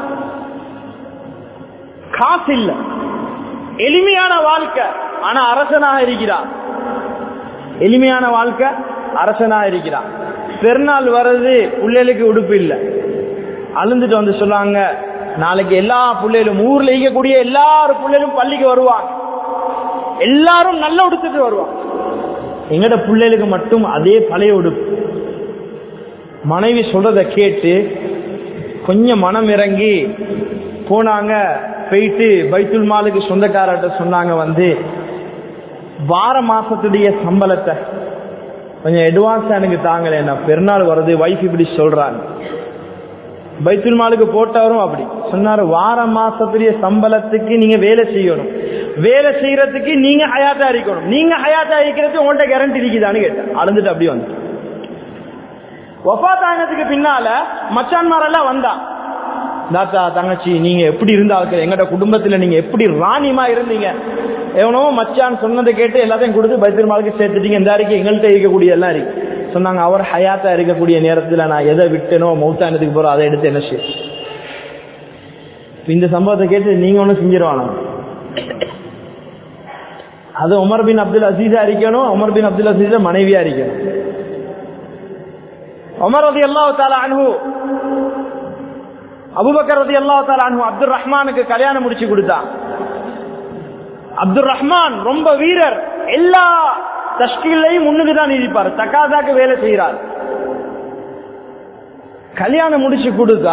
காசு இல்ல, எளிமையான வாழ்க்கை, ஆனா அரசனாக இருக்கிறான். எளிமையான வாழ்க்கை, அரசனாக இருக்கிறான். பெருநாள் வர்றது, பிள்ளைகளுக்கு உடுப்பு இல்லை. அழுந்துட்டு வந்து சொல்லாங்க, நாளைக்கு எல்லா பிள்ளைகளும், ஊர்ல இருக்கக்கூடிய எல்லாரும் பிள்ளைகளும் பள்ளிக்கு வருவாங்க, எல்லாரும் நல்லா உடுத்துட்டு வருவாங்க. எங்கட பிள்ளைகளுக்கு மட்டும் அதே பழைய உடுப்பு. மனைவி சொல்றத கேட்டு கொஞ்சம் மனம் இறங்கி போனாங்க. போயிட்டு பைத்துல் மாலுக்கு சொந்தக்காரர்கிட்ட சொன்னாங்க, வந்து வார மாசத்துடைய சம்பளத்தை கொஞ்சம் அட்வான்ஸ் எனக்கு தாங்களே, நான் பெருநாள் வருது, வைஃப் இப்படி சொல்றாங்க. பைத்துல் மாலுக்கு போட்டவரும் அப்படி சொன்னாரு, வார மாசத்துடைய சம்பளத்துக்கு நீங்க வேலை செய்யணும், வேலை செய்யறதுக்கு நீங்க ஹயாத்தா இருக்கணும், நீங்க ஹயாத்தா இருக்கிறது உங்கள்ட்ட கேரண்டி இருக்குதான்னு கேட்டேன். அழுந்துட்டு அப்படி வந்து வஃபாத் ஆனதுக்கு பின்னால மச்சான்மாரெல்லாம் வந்தா, தாத்தா தங்கச்சி நீங்க எப்படி இருந்தாலும் எங்கட குடும்பத்துல நீங்க எப்படி ராணிமா இருந்தீங்க, எவனோ மச்சான் சொன்னதை கேட்டு எல்லாத்தையும் கொடுத்து பைத்துல் மாலுக்கு சேர்த்துட்டீங்க, இந்த அறிக்கை எங்கள்கிட்ட இருக்கக்கூடிய எல்லாம் இருக்கு சொன்னாங்க. அவர் ஹயாத்தா இருக்கக்கூடிய நேரத்துல நான் எதை விட்டனோ மௌத்தானதுக்கு போறோம் அதை எடுத்து என்ன செய்ய. இந்த சம்பவத்தை கேட்டு நீங்க ஒன்னும் செஞ்சிருவானா, அது உமர் பின் அப்துல் அசீஸா இருக்கணும், உமர் பின் அப்துல் அசீஸ மனைவியா இருக்கணும். உமர் ரலியல்லாஹு தஆலா அன்ஹு அபூபக்கர் ரலியல்லாஹு தஆலா அன்ஹு அப்துல் ரஹ்மானுக்கு கல்யாணம் முடிச்சு கொடுத்தா. அப்துல் ரஹ்மான் ரொம்ப வீரர், எல்லா தஷ்கீலையும் முன்னுக்கு தான் இருப்பார், தக்காதாக்கு வேலை செய்யறார். கல்யாணம் முடிச்சு கொடுத்தா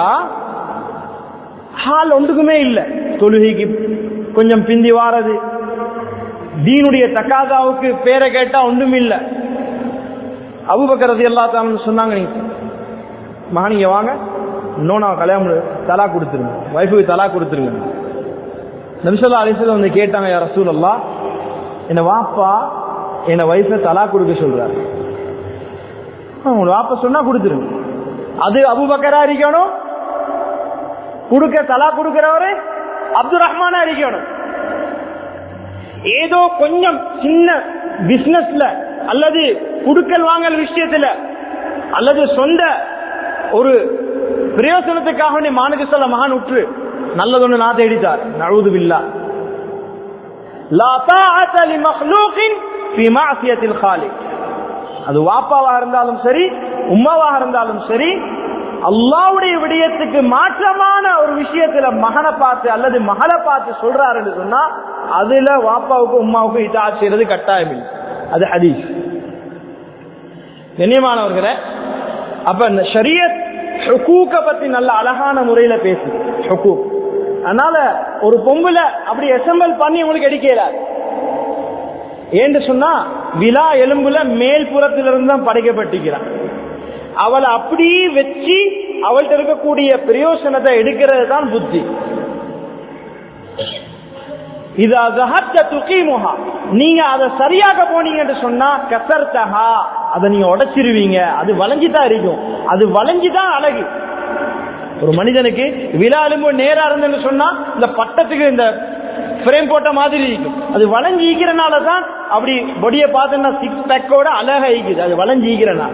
ஹால் ஒன்றுக்குமே இல்லை, தொழுகைக்கு கொஞ்சம் பிந்தி வாரது, தீனுடைய தக்காதாவுக்கு பேரை கேட்டா ஒன்றும் இல்லை. அபூபக்கர் ரலியல்லாஹு தஆலா சொன்னாங்க, நீங்க மகனிங்க வாங்க, இன்னொன்னு கல்யாணம் தலா கொடுத்துருங்க, வைஃபுக்கு தலா கொடுத்துருங்க. நபி ஸல்லல்லாஹு அலைஹி வஸல்லம் வந்து கேட்டாங்க, யா ரசூலல்லாஹ், என்ன வாப்பா என்ன வைஃபை தலா கொடுக்க சொல்றாரு, உங்க வாப்பா சொன்னா கொடுத்துருங்க. அது அபூபக்கரா இருக்கணும், கொடுக்க தலா கொடுக்கிறவரு அப்துல் ரஹ்மானா இருக்கணும். ஏதோ கொஞ்சம் சின்ன பிசினஸ்ல அல்லது குடுக்கல் வாங்கல் விஷயத்துல அல்லது சொந்த ஒரு பிரயோசனத்துக்காக மானுக்கு சொல்ல மகான் உற்று நல்லதொன்னு நான் தேடித்தார். நஊது பில்லாஹ். லா தாஅத லி மக்லூகின் ஃபீ மஅசியத்தில் காலிக். அது வாப்பாவாக இருந்தாலும் சரி, உம்மாவாக இருந்தாலும் சரி, அல்லாஹ்வுடைய விடயத்துக்கு மாற்றமான ஒரு விஷயத்துல மகனை பார்த்து அல்லது மகளை பார்த்து சொல்றாருன்னு சொன்னா அதுல வாப்பாவுக்கு உம்மாவுக்கு இதாத் செய்யறது கட்டாயம் இல்லை. அது ஹதீஸ். கண்ணியமானவர்களே, அப்ப இந்த ஷரியத் ஹுகூக பத்தி நல்ல அழகான முறையில பேசுது. ஹுகூக். அதனால ஒரு பொம்புல அப்படி அசெம்பிள் பண்ணி உங்களுக்கு எடுக்கல. ஏன்னு சொன்னா விலா எலும்புல மேல் புறத்திலிருந்து தான் படைக்கப்பட்டிருக்கிறான். அவளை அப்படியே வச்சு அவள்கிட்ட இருக்கக்கூடிய பிரயோசனத்தை எடுக்கிறது தான் புத்தி. நீங்க அதை சரியாக போனீங்கன்னு சொன்னா கசர்தஹா, அதை நீங்க உடைச்சிருவீங்க. அது வளைஞ்சுதான் இருக்கும், அது வளைஞ்சுதான் அழகு. ஒரு மனிதனுக்கு விலா எலும்பு நேரா இருந்துன்னு சொன்னா இந்த பட்டத்துக்கு இந்த ஃப்ரேம் போட்ட மாதிரி இருக்கும். அது வளைஞ்சு ஈக்கிறனாலதான் அப்படி பொடியை பார்த்தோம்னா சிக்ஸ் பேக்கோட அழகா ஈக்குது, அது வளைஞ்சு ஈக்கிறனால.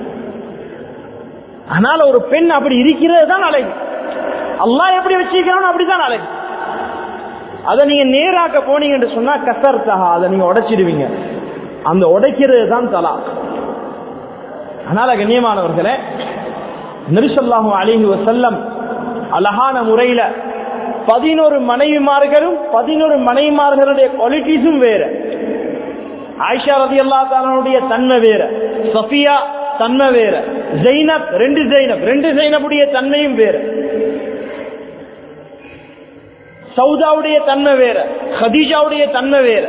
அதனால ஒரு பெண் அப்படி இருக்கிறது தான் அழகு. அல்லாஹ் எப்படி வச்சிருக்கிறானோ அப்படிதான் அழகு. அதை நீங்க நேராக்க போனீங்கன்னு சொன்னா கசர்தஹா, அதை நீங்க உடைச்சிடுவீங்க. அந்த உடைக்கிறது தான் தலாக். அதனால கண்ணியமானவர்களே, நபி ஸல்லல்லாஹு அலைஹி வஸல்லம் அழகான முறையில பதினோரு மனைவிமார்களும் பதினோரு மனைவிமார்களுடைய குவாலிட்டிஸும் வேற. ஆயிஷா ரலியல்லாஹு தஆலாவுடைய தன்மை வேற, சஃபியா தன்மை வேற, ஜைனப் ரெண்டு ஜைனப் ரெண்டு ஜைனபுடைய தன்மையும் வேற, சௌதாவுடைய தன்மை வேற, ஹதீஜாவுடைய தன்மை வேற.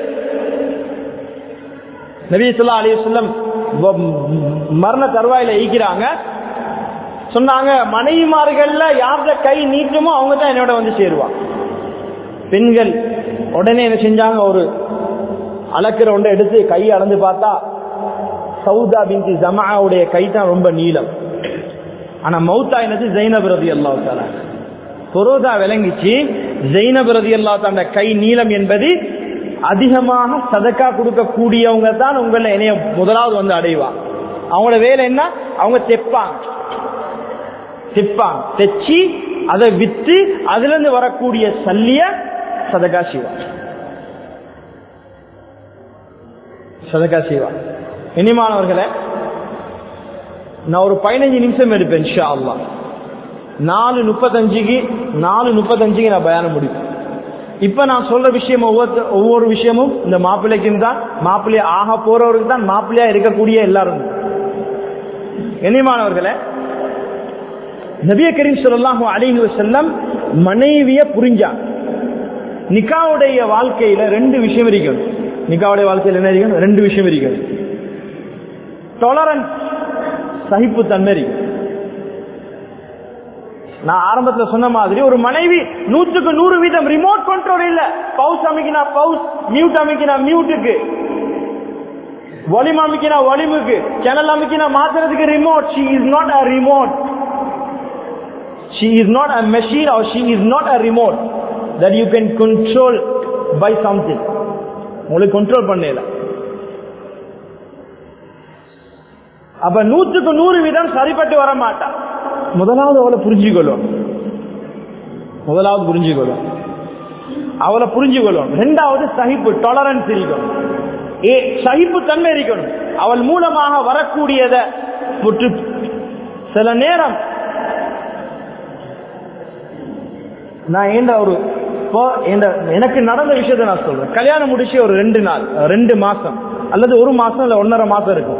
நபி ஸல்லல்லாஹு அலைஹி வஸல்லம் மரண தருவாயில ஈக்கிறாங்க. சொன்னாங்க, மனைவிமார்கள்ல யார்த கை நீட்டுமோ அவங்க தான் என்னோட வந்து சேருவாங்க. பெண்கள் உடனே என்ன செஞ்சாங்க, ஒரு அளக்கிற ஒன்றை எடுத்து கையை அளந்து பார்த்தா சௌதா பின்தி ஜமாவுடைய கை தான் ரொம்ப நீளம். ஆனா மௌத்தா என்னது ஜைனப் ரலியல்லாஹு தஆலா. பொரோதா விளங்கிச்சு, ஜைனப் ரலியல்லாஹு தஆலா கை நீளம் என்பது அதிகமாக சதக்கா கொடுக்கக்கூடியவங்க தான் உங்களை என்னைய முதலாவது வந்து அடைவாங்க. அவங்களோட வேலை என்ன? அவங்க தெப்பாங்க தெப்பாங்க தெச்சி அதை வித்து அதுல இருந்து வரக்கூடிய சல்லிய சதக்கா செய்வாங்க சதக்கா செய்வாங்க. இனிமானவர்களே, நான் ஒரு பதினஞ்சு நிமிஷம் எடுப்பேன் இன்ஷா அல்லாஹ். நாலு முப்பத்தஞ்சுக்கு நாலு முப்பத்தஞ்சுக்கு நான் பயானம் முடிப்பேன். இப்ப நான் சொல்ற விஷயம் ஒவ்வொரு ஒவ்வொரு விஷயமும் இந்த மாப்பிள்ளைக்கும் தான், மாப்பிள்ளைய ஆக போறவருக்கு தான், மாப்பிள்ளையா இருக்கக்கூடிய எல்லாரும். இனிமானவர்களே, நபி கரீம் ஸல்லல்லாஹு அலைஹி வஸல்லம் மனைவிய புரிஞ்சாங்க. நிக்காவுடைய வாழ்க்கையில ரெண்டு விஷயம் இருக்கணும். நிக்காவுடைய வாழ்க்கையில் என்ன இருக்கணும்? ரெண்டு விஷயம் இருக்கணும். டாலரன்ஸ், சகிப்பு தன்மை இருக்கு. நான் ஆரம்பத்தில் சொன்ன மாதிரி ஒரு மனைவி நூற்றுக்கு நூறு வீதம் ரிமோட் கண்ட்ரோல் இல்ல. பவுஸ் அமைக்கினா பவுஸ், மியூட் அமைக்கினா மியூட்டுக்கு, வால்யூம் அமைக்கினா வால்யூமுக்கு, சேனல் அமைக்கினா மாத்துறதுக்கு remote. she is not a remote, she is not a machine, or she is not a remote that you can control by something. உங்களுக்கு கண்ட்ரோல் பண்ணல. அப்ப நூற்றுக்கு நூறு வீதம் சரிப்பட்டு வர மாட்டா. முதலாவது அவளை புரிஞ்சுக்கொள்ளும் முதலாவது புரிஞ்சுக்கொள்ளும் அவளை புரிஞ்சுக்கொள்ளும் ரெண்டாவது சகிப்பு, டாலரன்ஸ் இருக்கணும். ஏ சகிப்பு தன்மை இருக்கணும். அவள் மூலமாக வரக்கூடியத முற்று. சில நேரம் நான் ஏண்ட ஒரு எனக்கு நடந்த விஷயத்த நான் சொல்றேன். கல்யாணம் முடிச்சு ஒரு ரெண்டு நாள் ரெண்டு மாசம் அல்லது ஒரு மாசம் இல்ல ஒன்னரை மாசம் இருக்கும்.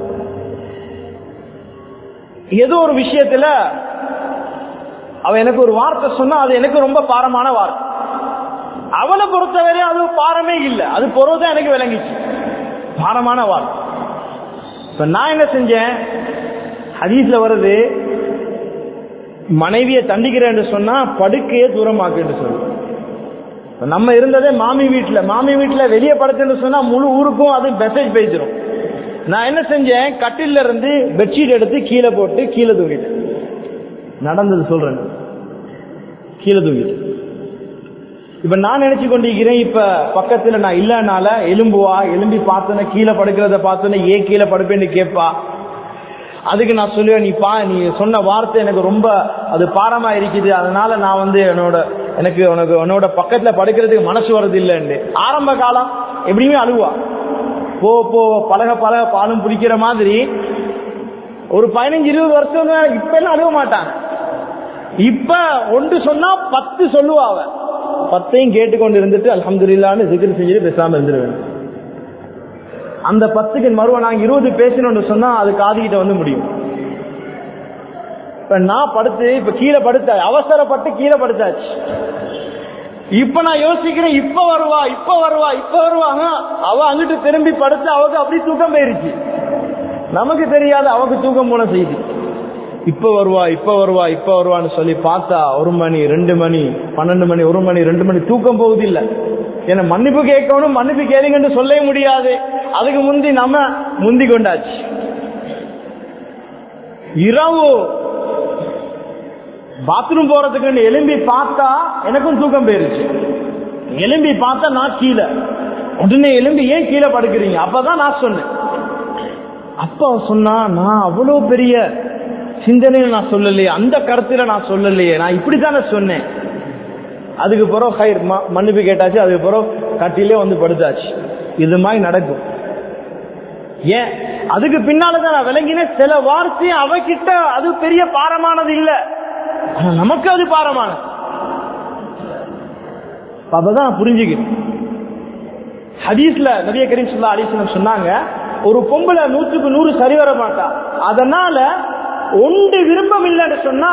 ஏதோ ஒரு விஷயத்துல அவ எனக்கு ஒரு வார்த்தை சொன்னா அது எனக்கு ரொம்ப பாரமான வார்த்தை. அவளை பொறுத்தவரை அது பாரமே இல்லை, அது பொறுத்தான் எனக்கு விளங்கிச்சு, பாரமான வார்த்தை. இப்ப நான் என்ன செஞ்சேன், ஹதீஸ்ல வருது, மனைவியை தண்டிக்கிறேன் சொன்னா படுக்கையே தூரமாக்கு சொல்லு. நம்ம இருந்ததே மாமி வீட்டுல, மாமி வீட்டுல வெளியே படுத்துன்னு சொன்னா முழு ஊருக்கும் அது மெசேஜ் பேசிடும். நான் என்ன செஞ்சேன், கட்டில இருந்து பெட்ஷீட் எடுத்து கீழே போட்டு கீழே தூங்கிட்டேன். நடந்தது சொல்றேன், கீழே தூங்கிட்டேன். இப்ப நான் நினைச்சு கொண்டிருக்கிறேன், இப்ப பக்கத்துல நான் இல்லனால எலும்புவா, எலும்பி பார்த்தோன்னே கீழே படுக்கிறத பார்த்தோன்னே ஏன் கீழே படுப்பேன்னு கேட்பா. அதுக்கு நான் சொல்லுவேன், நீ பா நீ சொன்ன வார்த்தை எனக்கு ரொம்ப அது பாரமா இருக்குது, அதனால நான் வந்து என்னோட எனக்கு உனக்கு உன்னோட பக்கத்துல படுக்கிறதுக்கு மனசு வருது இல்லைன்னு. ஆரம்ப காலம் எப்படியுமே அழுவா, போ போ பழக பழக பாலும் பிடிக்கிற மாதிரி. ஒரு பதினஞ்சு இருபது வருஷம் இப்ப எல்லாம் அழுவ மாட்டாங்க. இப்ப ஒன்று சொன்னா பத்து சொல்லுவா. அவ பத்தையும் கேட்டுக்கொண்டு இருந்துட்டு அல்ஹம்துலில்லாஹ்னு zikr செஞ்சுட்டு பேசாம இருந்துருவேன். அந்த பத்துக்கு மறுவ நாங்க இருபது பேசணும்னு சொன்னா அது காதுகிட்ட வந்து முடியும். இப்ப நான் படுத்து இப்ப கீழே படுத்த அவசரப்பட்டு கீழே படுத்தாச்சு. இப்ப நான் யோசிக்கிறேன், இப்ப வருவா இப்ப வருவா இப்ப வருவாங்க. அவ அங்கிட்டு திரும்பி படுத்து அவக்கு அப்படி தூக்கம் போயிருச்சு. நமக்கு தெரியாது அவக்கு தூக்கம் போன செய்தி. இப்ப வருவா இப்ப வருவா இப்ப வருவான்னு சொல்லி பார்த்தா ஒரு மணி ரெண்டு மணி பன்னெண்டு மணி ஒரு மணி ரெண்டு மணி தூக்கம் போகுது இல்ல. ஏன்னா மன்னிப்பு கேட்கணும், மன்னிப்பு கேளுங்கன்னு சொல்லவே முடியாது. அதுக்கு முந்தி நம்ம முந்தி கொண்டாச்சு. இரவு பாத்ரூம் போறதுக்கு எலும்பி பார்த்தா எனக்கும் தூக்கம் போயிருச்சு. எலும்பி பார்த்தா நான் கீழே, உடனே எலும்பி ஏன் கீழே படுக்கிறீங்க? அப்பதான் நான் சொன்னேன். அப்பா சொன்னா, நான் அவ்வளவு பெரிய சிந்தனையில நான் சொல்லலையே, அந்த கருத்துல நான் சொல்லலையே, நான் இப்படித்தானே சொன்னேன். அதுக்கு பிறகு ஹைர் மன்னிப்பு கேட்டாச்சு. அதுக்கு பிறகு கட்டிலே வந்து படுத்தாச்சு. இது மாதிரி நடக்கும். ஏன் அதுக்கு பின்னாலதான் நான் விளங்கினேன், சில வார்த்தை அவகிட்ட அது பெரிய பாரமானது இல்லை, ஆனா நமக்கு அது பாரமானது. அப்பதான் புரிஞ்சுக்கிறேன். ஹதீஸ்ல நபி கரீம் ஸல்லல்லாஹு அலைஹி வஸல்லம் சொன்னாங்க, ஒரு பொம்பளை நூற்றுக்கு நூறு சரி வர மாட்டா. அதனால ஒன்று விருப்பம் இல்லைன்னு சொன்னா,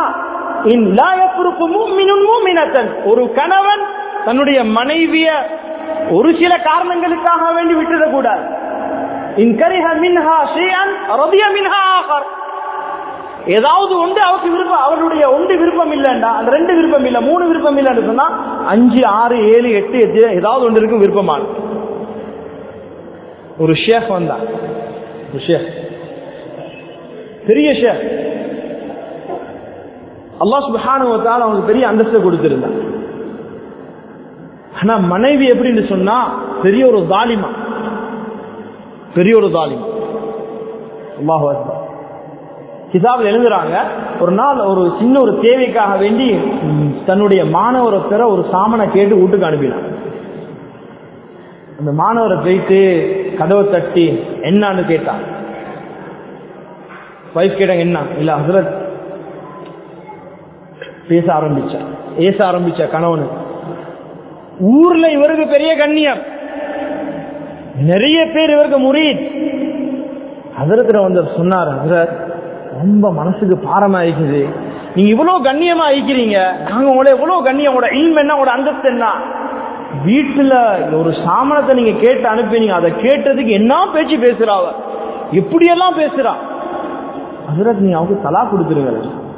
ஒரு கணவன் தன்னுடைய மனைவிய ஒரு சில காரணங்களுக்காக வேண்டி விட்டுடக் கூடாது. ஏதாவது ஒன்று அவருக்கு விருப்பம், அவருடைய ஒன்று விருப்பம் இல்லைண்டா, அந்த ரெண்டு விருப்பம் இல்லை மூணு விருப்பம் இல்லைன்னு சொன்னா அஞ்சு ஆறு ஏழு எட்டு எட்டு ஏதாவது ஒன்று இருக்கும் விருப்பமான. ஒரு ஷேக் வந்தா, ஒரு ஷேக், பெரிய ஷேக், அல்லாஹ் சுப்ஹானஹு வ தஆலா அவங்களுக்கு பெரிய அந்தஸ்து கொடுத்திருந்தான். ஆனா மனைவி எப்படின்னு சொன்னா பெரிய ஒரு தாலிமா, பெரிய ஒரு தாலிமா. அல்லாஹு அக்பர். கிதாபில் எழுதுறாங்க, ஒரு நாள் ஒரு சின்ன ஒரு தேவைக்காக வேண்டி தன்னுடைய மாணவரை பெற ஒரு சாமனை கேட்டு வீட்டுக்கு அனுப்பினான். அந்த மாணவரை போயிட்டு கதவை தட்டி என்னன்னு கேட்டான். வைஃப் கேட்டாங்க, என்ன? இல்ல ஹஸ்ரத். பேச ஆரம்பிச்சா, ஏச ஆரம்பிச்சா கணவனு. ஊர்ல இவருக்கு பெரிய கண்ணியம், நிறைய பேர் இவருக்கு முரீத். ஹஸ்ரத்துல வந்து சொன்னார், ஹஸ்ரத் ரொம்ப மனசுக்கு பாரமா இருக்குது, நீங்க இவ்வளவு கண்ணியமா இருக்கிறீங்க, நாங்க உங்களை எவ்வளவு கண்ணியம், உங்களோட இல்ம் என்ன, உங்களோட அந்தஸ்து என்ன, வீட்டுல ஒரு சாமனத்தை நீங்க கேட்டு அனுப்பினீங்க, அதை கேட்டதுக்கு என்ன பேச்சு பேசுறாவ, எப்படியெல்லாம் பேசுறா. ஹஸ்ரத் நீங்க அவங்க தலா கொடுத்துருங்க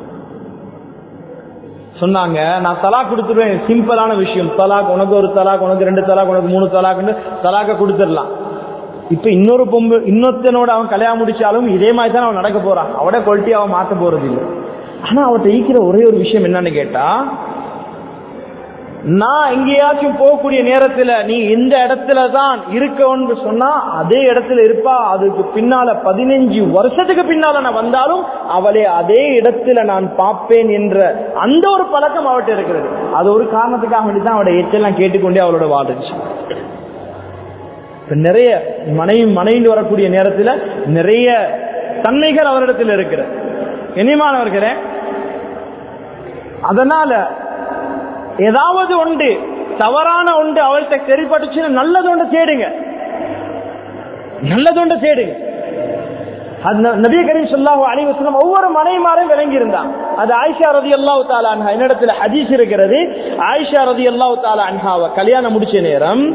சொன்னாங்க. நான் தலாக் கொடுத்துருவேன், சிம்பிளான விஷயம். தலாக், உனக்கு ஒரு தலாக், உனக்கு ரெண்டு தலாக், உனக்கு மூணு தலாக்னு தலாக்க கொடுத்துடலாம். இப்ப இன்னொரு பொம்பு இன்னொருத்தனோட அவன் கல்யாணம் முடிச்சாலும் இதே மாதிரி தான் அவன் நடக்க போறான், அவட குவாலிட்டி அவன் மாத்த போறது இல்லை. ஆனா அவன் ஈக்கிற ஒரே ஒரு விஷயம் என்னன்னு கேட்டா, நான் எங்கேயாச்சும் போகக்கூடிய நேரத்துல நீ இந்த இடத்துல தான் இருக்கணும்னு சொன்னா அதே இடத்துல இருப்பா, அதுக்கு பின்னால பதினஞ்சு வருஷத்துக்கு பின்னால நான் வந்தாலும் அவளை அதே இடத்துல நான் பார்ப்பேன் என்ற அந்த ஒரு பழக்கம் அவட்ட இருக்கிறது. அது ஒரு காரணத்துக்காக வேண்டிதான் அவளோட எச்செல்லாம் கேட்டுக்கொண்டே அவளோட வாழ்ந்துச்சு. நிறைய மனைவி மனைவி வரக்கூடிய நேரத்துல நிறைய தன்மைகள் அவரிடத்தில் இருக்கிற இனிமானவர்களே. அதனால ஏதாவது ஒன்று தவறான ஒன்று அவள்கிட்ட சரிப்பட்டுச்சுன்னா நல்லது ஒன்று தேடுங்க, நல்லது ஒன்று தேடுங்க. நபி கரீம் ஸல்லல்லாஹு அலைஹி வஸல்லம் ஒவ்வொரு மனைவிமாரையும் விளங்கி இருந்தான். அது ஆயிஷா ரலியல்லாஹு தஆலா அன்ஹா, என்னிடத்துல ஹதீஸ் இருக்கிறது. ஆயிஷா ரலியல்லாஹு தஆலா அன்ஹாவை கல்யாணம் முடிச்ச நேரம்,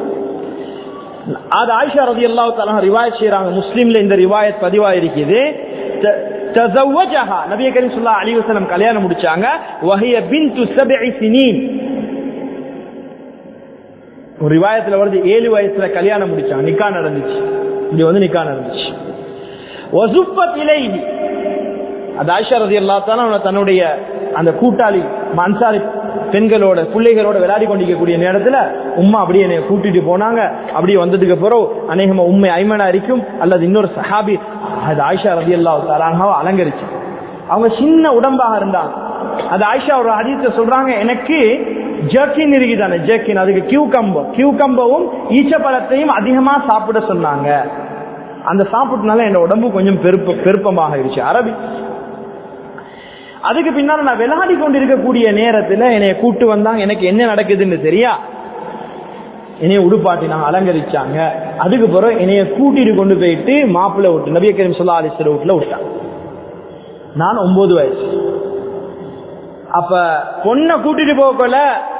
அது ஆயிஷா ரலியல்லாஹு தஆலா ரிவாயத் செய்றாங்க, முஸ்லிம்ல இந்த ரிவாயத் பதிவா இருக்குது. தஸவ்வஜஹா, நபி கரீம் ஸல்லல்லாஹு அலைஹி வஸல்லம் கல்யாணம் முடிச்சாங்க. வஹிய பின்து சப்இ சினீன், ஒரு ரிவாயத்துல வருது ஏழு வயசுல கல்யாணம் முடிச்சாங்க, நிக்கா நடந்துச்சு. இங்க வந்து நிக்கா நடந்துச்சு. வஸுஃபத் இலைஹி, அது ஆயிஷா ரலியல்லாஹு தஆலா தன்னுடைய அந்த கூட்டாளி அன்சாரி பெண்களோட பிள்ளைகளோட விளையாடி கொண்டிருக்கக்கூடிய நேரத்துல உம்மா அப்படியே என்னை கூட்டிட்டு போனாங்க. அப்படியே வந்ததுக்கு பிறகு அநேகமா உண்மை ஐமனா இருக்கும் அல்லது இன்னொரு சஹாபி அது ஆயிஷா ரலியல்லாஹு தஆலா அலங்கரிச்சு. அவங்க சின்ன உடம்பாக இருந்தாங்க. அது ஆயிஷா ஒரு ஹதீஸ்ல சொல்றாங்க, எனக்கு ஜர்கின் இருக்குதானே, ஜர்கின், அதுக்கு கியூகம்போ கியூகம்போவும் ஈச்சப்பழத்தையும் அதிகமா சாப்பிட சொன்னாங்க. அந்த சாப்பிட்டனால என் உடம்பு கொஞ்சம் பெருப்ப பெருப்பமாக இருச்சு. அரபி. அதுக்கு பின்னால நான் விளையாடி கொண்டிருக்கக்கூடிய நேரத்துல என்னைய கூட்டு வந்தாங்க. எனக்கு என்ன நடக்குதுன்னு தெரியா, என்னைய உடுப்பாட்டினாங்க, அலங்கரிச்சாங்க. அதுக்கு பிறகு என்னைய கூட்டிட்டு கொண்டு போயிட்டு மாப்பிள்ளை விட்டு நபி கரீம் ஸல்லல்லாஹு அலைஹி வஸல்லம் வீட்டுல விட்டான். நான் ஒன்பது வயசு. அப்ப பொண்ணை கூட்டிட்டு போகல,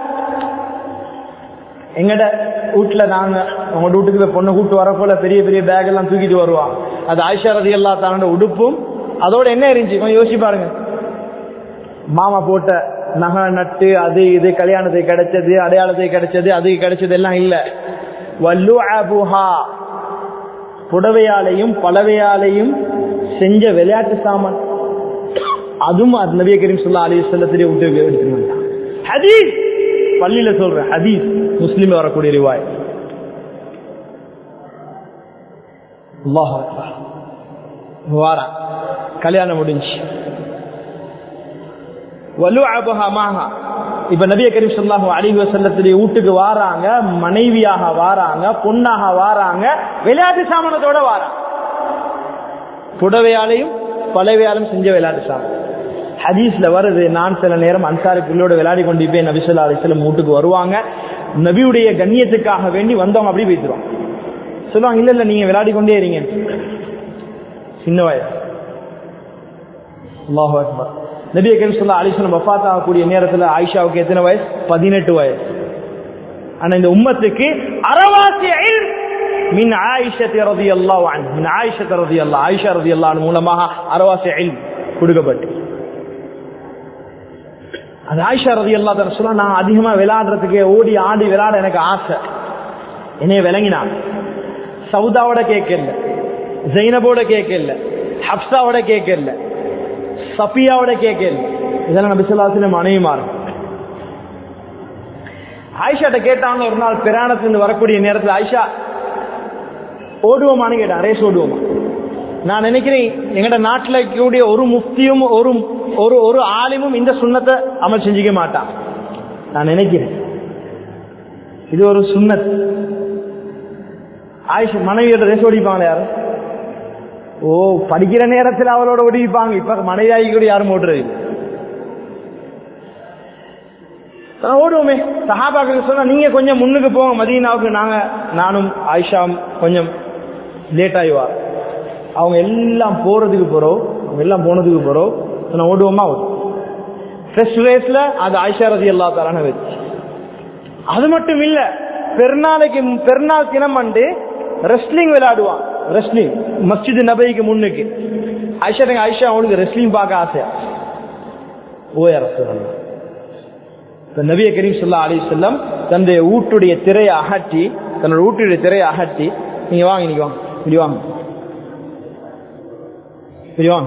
எங்கட வீட்டுல நாங்க உங்க வீட்டுக்கு பொண்ணை கூட்டு வர போல பெரிய பெரிய பேக் எல்லாம் தூக்கிட்டு வருவான். அது ஆயிஷா ரலியல்லாஹு தஆலா உடுப்பும் அதோட என்ன இருந்துச்சு கொஞ்சம் யோசிச்சு பாருங்க. மாமா போட்ட நகை நட்டு அது இது கல்யாணத்துக்கு கிடைச்சது, அடையாளத்துக்கு கிடைச்சது, அதுக்கு கிடைச்சது எல்லாம் இல்ல. வல்லுஅபுஹா, புடவையாலையும் பலவையாலையும் செஞ்ச விளையாட்டு சாமான், அதுவும் நபி கரீம் ஸல்லல்லாஹு அலைஹி வஸல்லம் விட்டு எடுத்துட்டு வந்தான். ஹதீஸ் பள்ளியில சொல்றேன், ஹதீஸ் முஸ்லிம்ல வரக்கூடிய ரிவாயத். அல்லாஹ் அக்பர். வாரா கல்யாணம் முடிஞ்சு வலுஅபஹா மாஹா. இப்ப நபி கரீம் ஸல்லல்லாஹு அலைஹி வஸல்லம் வீட்டுக்கு வாராங்க, மனைவியாக வாராங்க, பொண்ணாக வாராங்க, விளையாட்டு சாமானத்தோட வாராங்க. புடவையாலையும் பலவையாலும் செஞ்ச விளையாட்டு சாமான். ஹதீஸ்ல வருது, நான் சில நேரம் அன்சாரி பிள்ளையோட விளையாடி கொண்டு போய் நபி ஸல்லல்லாஹு அலைஹி வஸல்லம் வீட்டுக்கு வருவாங்க. நபியுடைய கண்ணியத்துக்காக வேண்டி வந்தவங்க அப்படி பேசுவாங்க. சொல்லுவாங்க, இல்ல இல்ல நீங்க விளையாடி கொண்டே இருங்க. சின்ன வயசு. அல்லாஹு அக்பர். நபி கரீம் ஸல்லல்லாஹு அலைஹி வஸல்லம் வஃபாத் ஆகக்கூடிய நேரத்துல ஆயிஷாவுக்கு எத்தனை வயசு? பதினெட்டு வயசு. ஆனா இந்த உம்மத்துக்கு அரவாசி இல்ம் மின் ஆயிஷா ரலியல்லாஹு அன்ஹா, மின் ஆயிஷா ரலியல்லாஹு ஆயிஷா ரலியல்லாஹு அன்ஹா மூலமாக அரவாசி இல்ம் கொடுக்கப்பட்டு. அது ஆயிஷா ரலியல்லாஹு அன்ஹா சொல்ல, நான் அதிகமா விளையாடுறதுக்கு ஓடி ஆடி விளையாட எனக்கு ஆசை. என்னைய விளங்கினான். சவுதாவோட கேட்கல, ஜைனபோட கேட்கல, ஹப்சாவோட கேட்கல, சஃபியாவோட கேட்கல. இதெல்லாம் நபி ஸல்லல்லாஹு அலைஹி வஸல்லம் மனைவிமார். ஆயிஷாட்ட கேட்டாங்க ஒரு நாள் பிரயாணத்திலிருந்து வரக்கூடிய நேரத்தில், ஆயிஷா ஓடுவோமான்னு கேட்டான், ரேஸ் ஓடுவோமா? நான் நினைக்கிறேன் எங்கட நாட்டில் கூடிய ஒரு முஃப்தியும் ஒரு ஒரு ஒரு ஆலிமும் இந்த சுண்ணத்தை அமல் செஞ்சுக்க மாட்டான். நான் நினைக்கிறேன் இது ஒரு சுன்னத். ஆயிஷா மனைவியோட ரேஸ் ஓடிப்பாங்க யாரும்? ஓ, படிக்கிற நேரத்தில் அவளோட ஓடிப்பாங்க. இப்ப மனைவியாகி கூட யாரும் ஓடுறது ஓடுவோமே. சஹாபாக்களுக்கு சொன்னா நீங்க கொஞ்சம் முன்னுக்கு போங்க மதீனாவுக்கு, நாங்க நானும் ஆயிஷா கொஞ்சம் லேட் ஆயிவா. அவங்க எல்லாம் போறதுக்கு போறோம், அவங்க எல்லாம் போனதுக்கு போறோம். ஓடுவோமா? ஃபர்ஸ்ட் ரேஸ்ல அது ஆயிஷா ரலியல்லாஹு தஆலா வச்சு. அது மட்டும் இல்ல, பெருநாளைக்கு பெருநாள் தினம் வந்து ரெஸ்லிங் விளையாடுவான். ரெஸ்லிங் மஸ்ஜித் நபவிக்கு முன்னுக்கு. ஆயிஷா ஆயிஷா அவளுக்கு ரெஸ்லிங் பார்க்க ஆசையா. ஓ யா ரசூலல்லாஹ், நபிய கரீம் ஸல்லல்லாஹு அலைஹி வஸல்லம் தன்னுடைய ஊட்டுடைய திரையை அகற்றி தன்னோட ஊட்டுடைய திரையை அகற்றி நீங்க வாங்க, நீங்க வாங்க, இப்படி வாங்க, இப்படி வாங்க.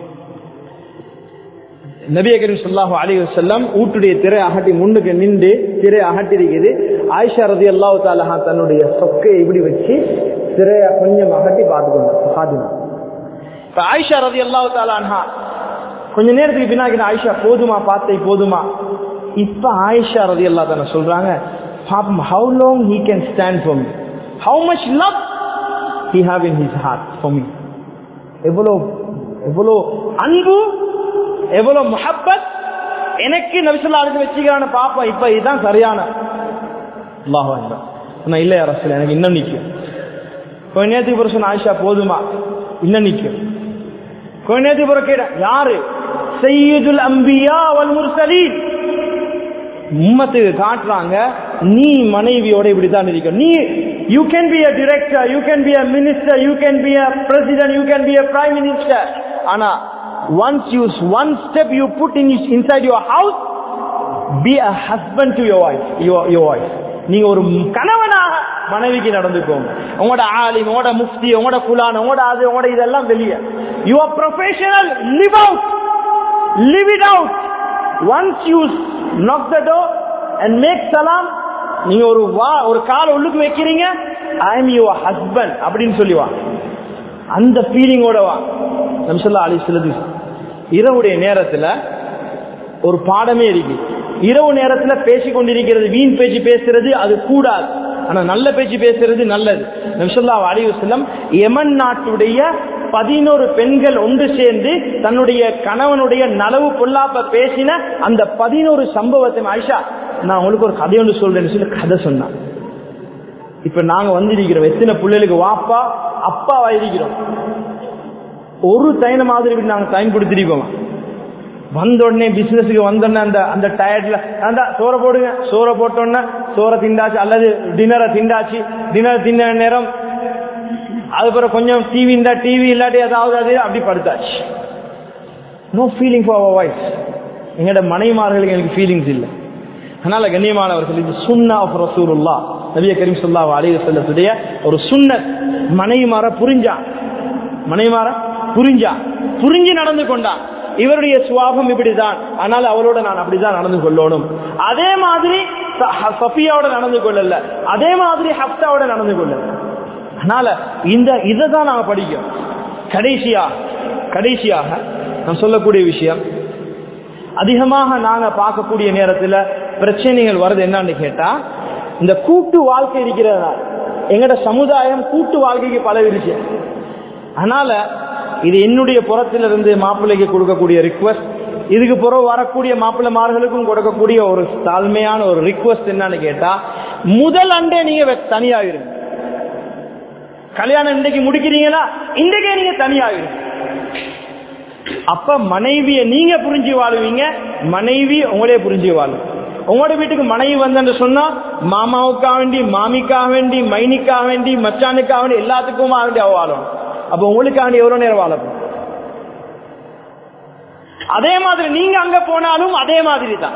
நபிய கரீம் ஸல்லல்லாஹு அலைஹி வஸல்லம் ஊட்டுடைய திரை அகட்டி முன்னுக்கு நின்று திரை அகட்டி இருக்குது. ஆயிஷா ரலியல்லாஹு தஆலா தன்னுடைய சொக்கை இப்படி வச்சு திரைய கொஞ்சம் அகட்டி பார்த்துக்கொண்டார். ஆயிஷா ரலியல்லாஹு தஆலா அன்ஹா கொஞ்ச நேரத்துக்கு பின்னாடி ஆயிஷா போதுமா பார்த்தே போதுமா. இப்ப ஆயிஷா ரலியல்லாஹு தஆலா சொல்றாங்க, how long he can stand for me, how much love he have in his heart for me. எவ்வளவு எவ்வளவு அன்பு, எவ்வளவு முஹப்பத் எனக்கு நபி ஸல்லல்லாஹு அலைஹி வஸல்லம் வச்சிருக்கான பாப்பா. இப்ப இதுதான் சரியான. அல்லாஹு அக்பர். சொன்னா இல்ல யா ரசூல், எனக்கு இன்னும் நிக்கும். கொஞ்ச நேரத்துக்கு பிறகு சொன்ன ஆயிஷா போதுமா, இன்னும் நிக்கும். கொஞ்ச நேரத்துக்கு பிறகு கேட்ட யாரு? சய்யிதுல் அம்பியா வல் முர்சலீன். உம்மத்துக்கு காட்டுறாங்க நீ மனைவியோட இப்படித்தான் இருக்க. நீ you can be a director, you can be a minister, you can be a president, you can be a prime minister. ஆனா once you one step you put in inside your house, be a husband to your wife, your your wife. நீங்க ஒரு கணவனாக மனைவிக்கு நடந்துக்கோங்க. உங்களோட ஆலிம், உங்களோட முஃப்தி, உங்களோட colon, உங்களோட அது உங்களோட இதெல்லாம் வெளியே. You are professional, live out, live it out. Once you knock the door and make salam, நீங்க ஒரு வா ஒரு கால் உள்ளுக்கு வைக்கிறீங்க, I am your husband அப்படின்னு சொல்லிவா. அந்த ஃபீலிங்கோட வா. நபி ஸல்லல்லாஹு அலைஹி வஸல்லம் இரவுடைய நேரத்துல ஒரு பாடமே இருக்கு. இரவு நேரத்துல பேசி கொண்டிருக்கிறது, வீண் பேச்சு பேசுறது அது கூடாது. ஆனா நல்ல பேச்சு பேசுறது நல்லது. நபி ஸல்லல்லாஹு அலைஹி வஸல்லம் யமன் நாட்டுடைய பதினோரு பெண்கள் ஒன்று சேர்ந்து தன்னுடைய கணவனுடைய நலவு பொல்லாப்ப பேசின அந்த பதினோரு சம்பவத்தை ஆயிஷா நான் உங்களுக்கு ஒரு கதை ஒன்று சொல்றேன்னு சொல்லி கதை சொன்னான். இப்ப நாங்க வந்திருக்கிறோம், எத்தனை பிள்ளைகளுக்கு வாப்பா அப்பா இருக்கிறோம். ஒரு தைன மாதிரி நாங்க டைம் கொடுத்திருக்கோம். வந்த உடனே பிசினஸுக்கு வந்தோடனே அந்த அந்த டயர்ட்ல அந்த சோறை போடுங்க, சோறை போட்டோன்னா சோறை திண்டாச்சு அல்லது டின்னரை திண்டாச்சு, டின்னர் தின்ன நேரம் அதுக்கப்புறம் கொஞ்சம் டிவி இருந்தா டிவி இல்லாட்டி ஏதாவது அது அப்படி படுத்தாச்சு. No feeling for our wife. எங்களோட மனைவிமார்களுக்கு எனக்கு ஃபீலிங்ஸ் இல்லை. அதனால கண்ணியமானவர்கள், இது சுன்னா ஆஃப் ரசூலுல்லாஹ் நபி கரீம் ஸல்லல்லாஹு அலைஹி வஸல்லத்துடைய ஒரு சுன்னத். மனைவிமார புரிஞ்சா மனைவிமார புரிஞ்சா புரிஞ்சு நடந்து கொண்டா. இவருடைய சுவாபம் இப்படிதான், ஆனால் அவளோட நான் அப்படிதான் நடந்து கொள்ளணும். அதே மாதிரி சஃபியாவோட நடந்து கொள்ளல, அதே மாதிரி ஹப்ஸாவோட நடந்து கொள்ளல. அதனால இந்த இதை தான் நாங்க படிக்கிறோம். கடைசியா கடைசியாக நான் சொல்லக்கூடிய விஷயம், அதிகமாக நாங்க பார்க்கக்கூடிய நேரத்தில் பிரச்சனைகள் வருது என்னன்னு கேட்டா, இந்த கூட்டு வாழ்க்கை இருக்கிறதுனால எங்கட சமுதாயம் கூட்டு வாழ்க்கைக்கு பழகிருச்சு. அதனால இது என்னுடைய புறத்திலிருந்து மாப்பிள்ளைக்கு கொடுக்கக்கூடிய ரிக்வஸ்ட், இதுக்கு பிறகு வரக்கூடிய மாப்பிள்ளைமார்களுக்கும் கொடுக்கக்கூடிய ஒரு தாழ்மையான ஒரு ரிக்வஸ்ட் என்னன்னு கேட்டா, முதல் அண்டே நீங்க தனியாகிருங்க. கல்யாணம் இன்றைக்கு முடிக்கிறீங்களா, இன்றைக்கே நீங்க தனியாகிருங்க. அப்ப மனைவியை நீங்க புரிஞ்சு வாழுவீங்க, மனைவி உங்களே புரிஞ்சு வாழும். உங்களோட வீட்டுக்கு மனைவி வந்து சொன்னா மாமாவுக்காக வேண்டி, மாமிக்காக வேண்டி, மைனிக்காக வேண்டி, மச்சானுக்காக வேண்டி, எல்லாத்துக்கும் வேண்டி அவ வாழும். அப்ப உங்களுக்காக வேண்டி எவ்வளவு நேரம் வாழப்போம். அதே மாதிரி நீங்க அங்க போனாலும் அதே மாதிரி தான்.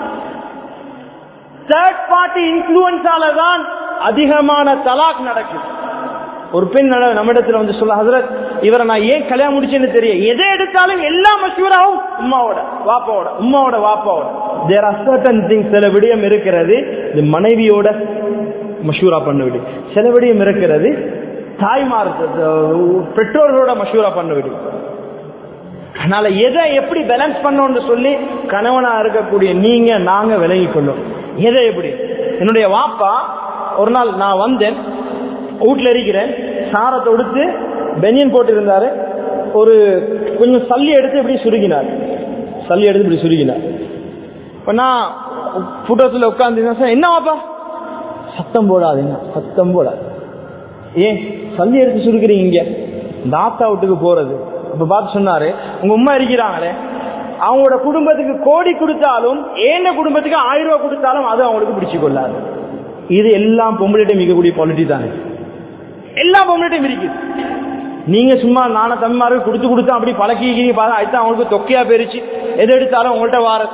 தேர்ட் பார்ட்டி இன்ஃபுளுன்ஸால தான் அதிகமான தலாக் நடக்குது. ஒரு பெண் நம்மிடத்துல வந்து சொல்ல, ஹசரத் இவரை நான் ஏன் கல்யாணம் முடிச்சேன்னு தெரியும், எதை எடுத்தாலும் எல்லா மஷூராவும் உம்மாவோட வாப்பாவோட உம்மாவோட வாப்பாவோட. தேர் ஆர் சர்டன் திங்ஸ், சில விடயம் இருக்கிறது இது மனைவியோட மஷூரா பண்ண விடு. சில விடயம் இருக்கிறது தாய்மார் பெற்றோர்களோட மஷூரா பண்ண விடு. அதனால எதை எப்படி பேலன்ஸ் பண்ணோம்னு சொல்லி கணவனா இருக்கக்கூடிய நீங்க நாங்க விலகி கொள்ளும். எதை எப்படி? என்னுடைய வாப்பா ஒரு நாள் நான் வந்தேன், வீட்டுல இருக்கிறேன், சாரத்தை உடுத்து பெனியன் போட்டு இருந்தாரு, ஒரு கொஞ்சம் சல்லி எடுத்து இப்படி சுருகினார், சல்லி எடுத்து இப்படி சுருகினார். இப்ப நான் புட்டத்துல உட்கார்ந்து என்ன வாப்பா சத்தம் போடாதீங்க, சத்தம் போடாது. ஏன் சல்லி எடுத்து சுருக்கிறீங்க? இங்க தாத்தா வீட்டுக்கு போறது. இப்ப பார்த்து சொன்னாரு, உங்க உம்மா இருக்கிறாங்களே, அவங்களோட குடும்பத்துக்கு கோடி கொடுத்தாலும் ஏன குடும்பத்துக்கு ஆயிரம் ரூபாய் கொடுத்தாலும் அது அவங்களுக்கு பிடிச்சு கொள்ளாது. இது எல்லாம் பொம்பளைட்டையும் மிகக்கூடிய குவாலிட்டி தானே, எல்லா பொம்பளைட்டையும் இருக்குது. நீங்க சும்மா நான தம்பிமாருக்கு கொடுத்து கொடுத்தா அப்படி பழக்கி பார்த்தா அவங்களுக்கு தொக்கையா போயிருச்சு, எது எடுத்தாலும் உங்கள்கிட்ட வாரது.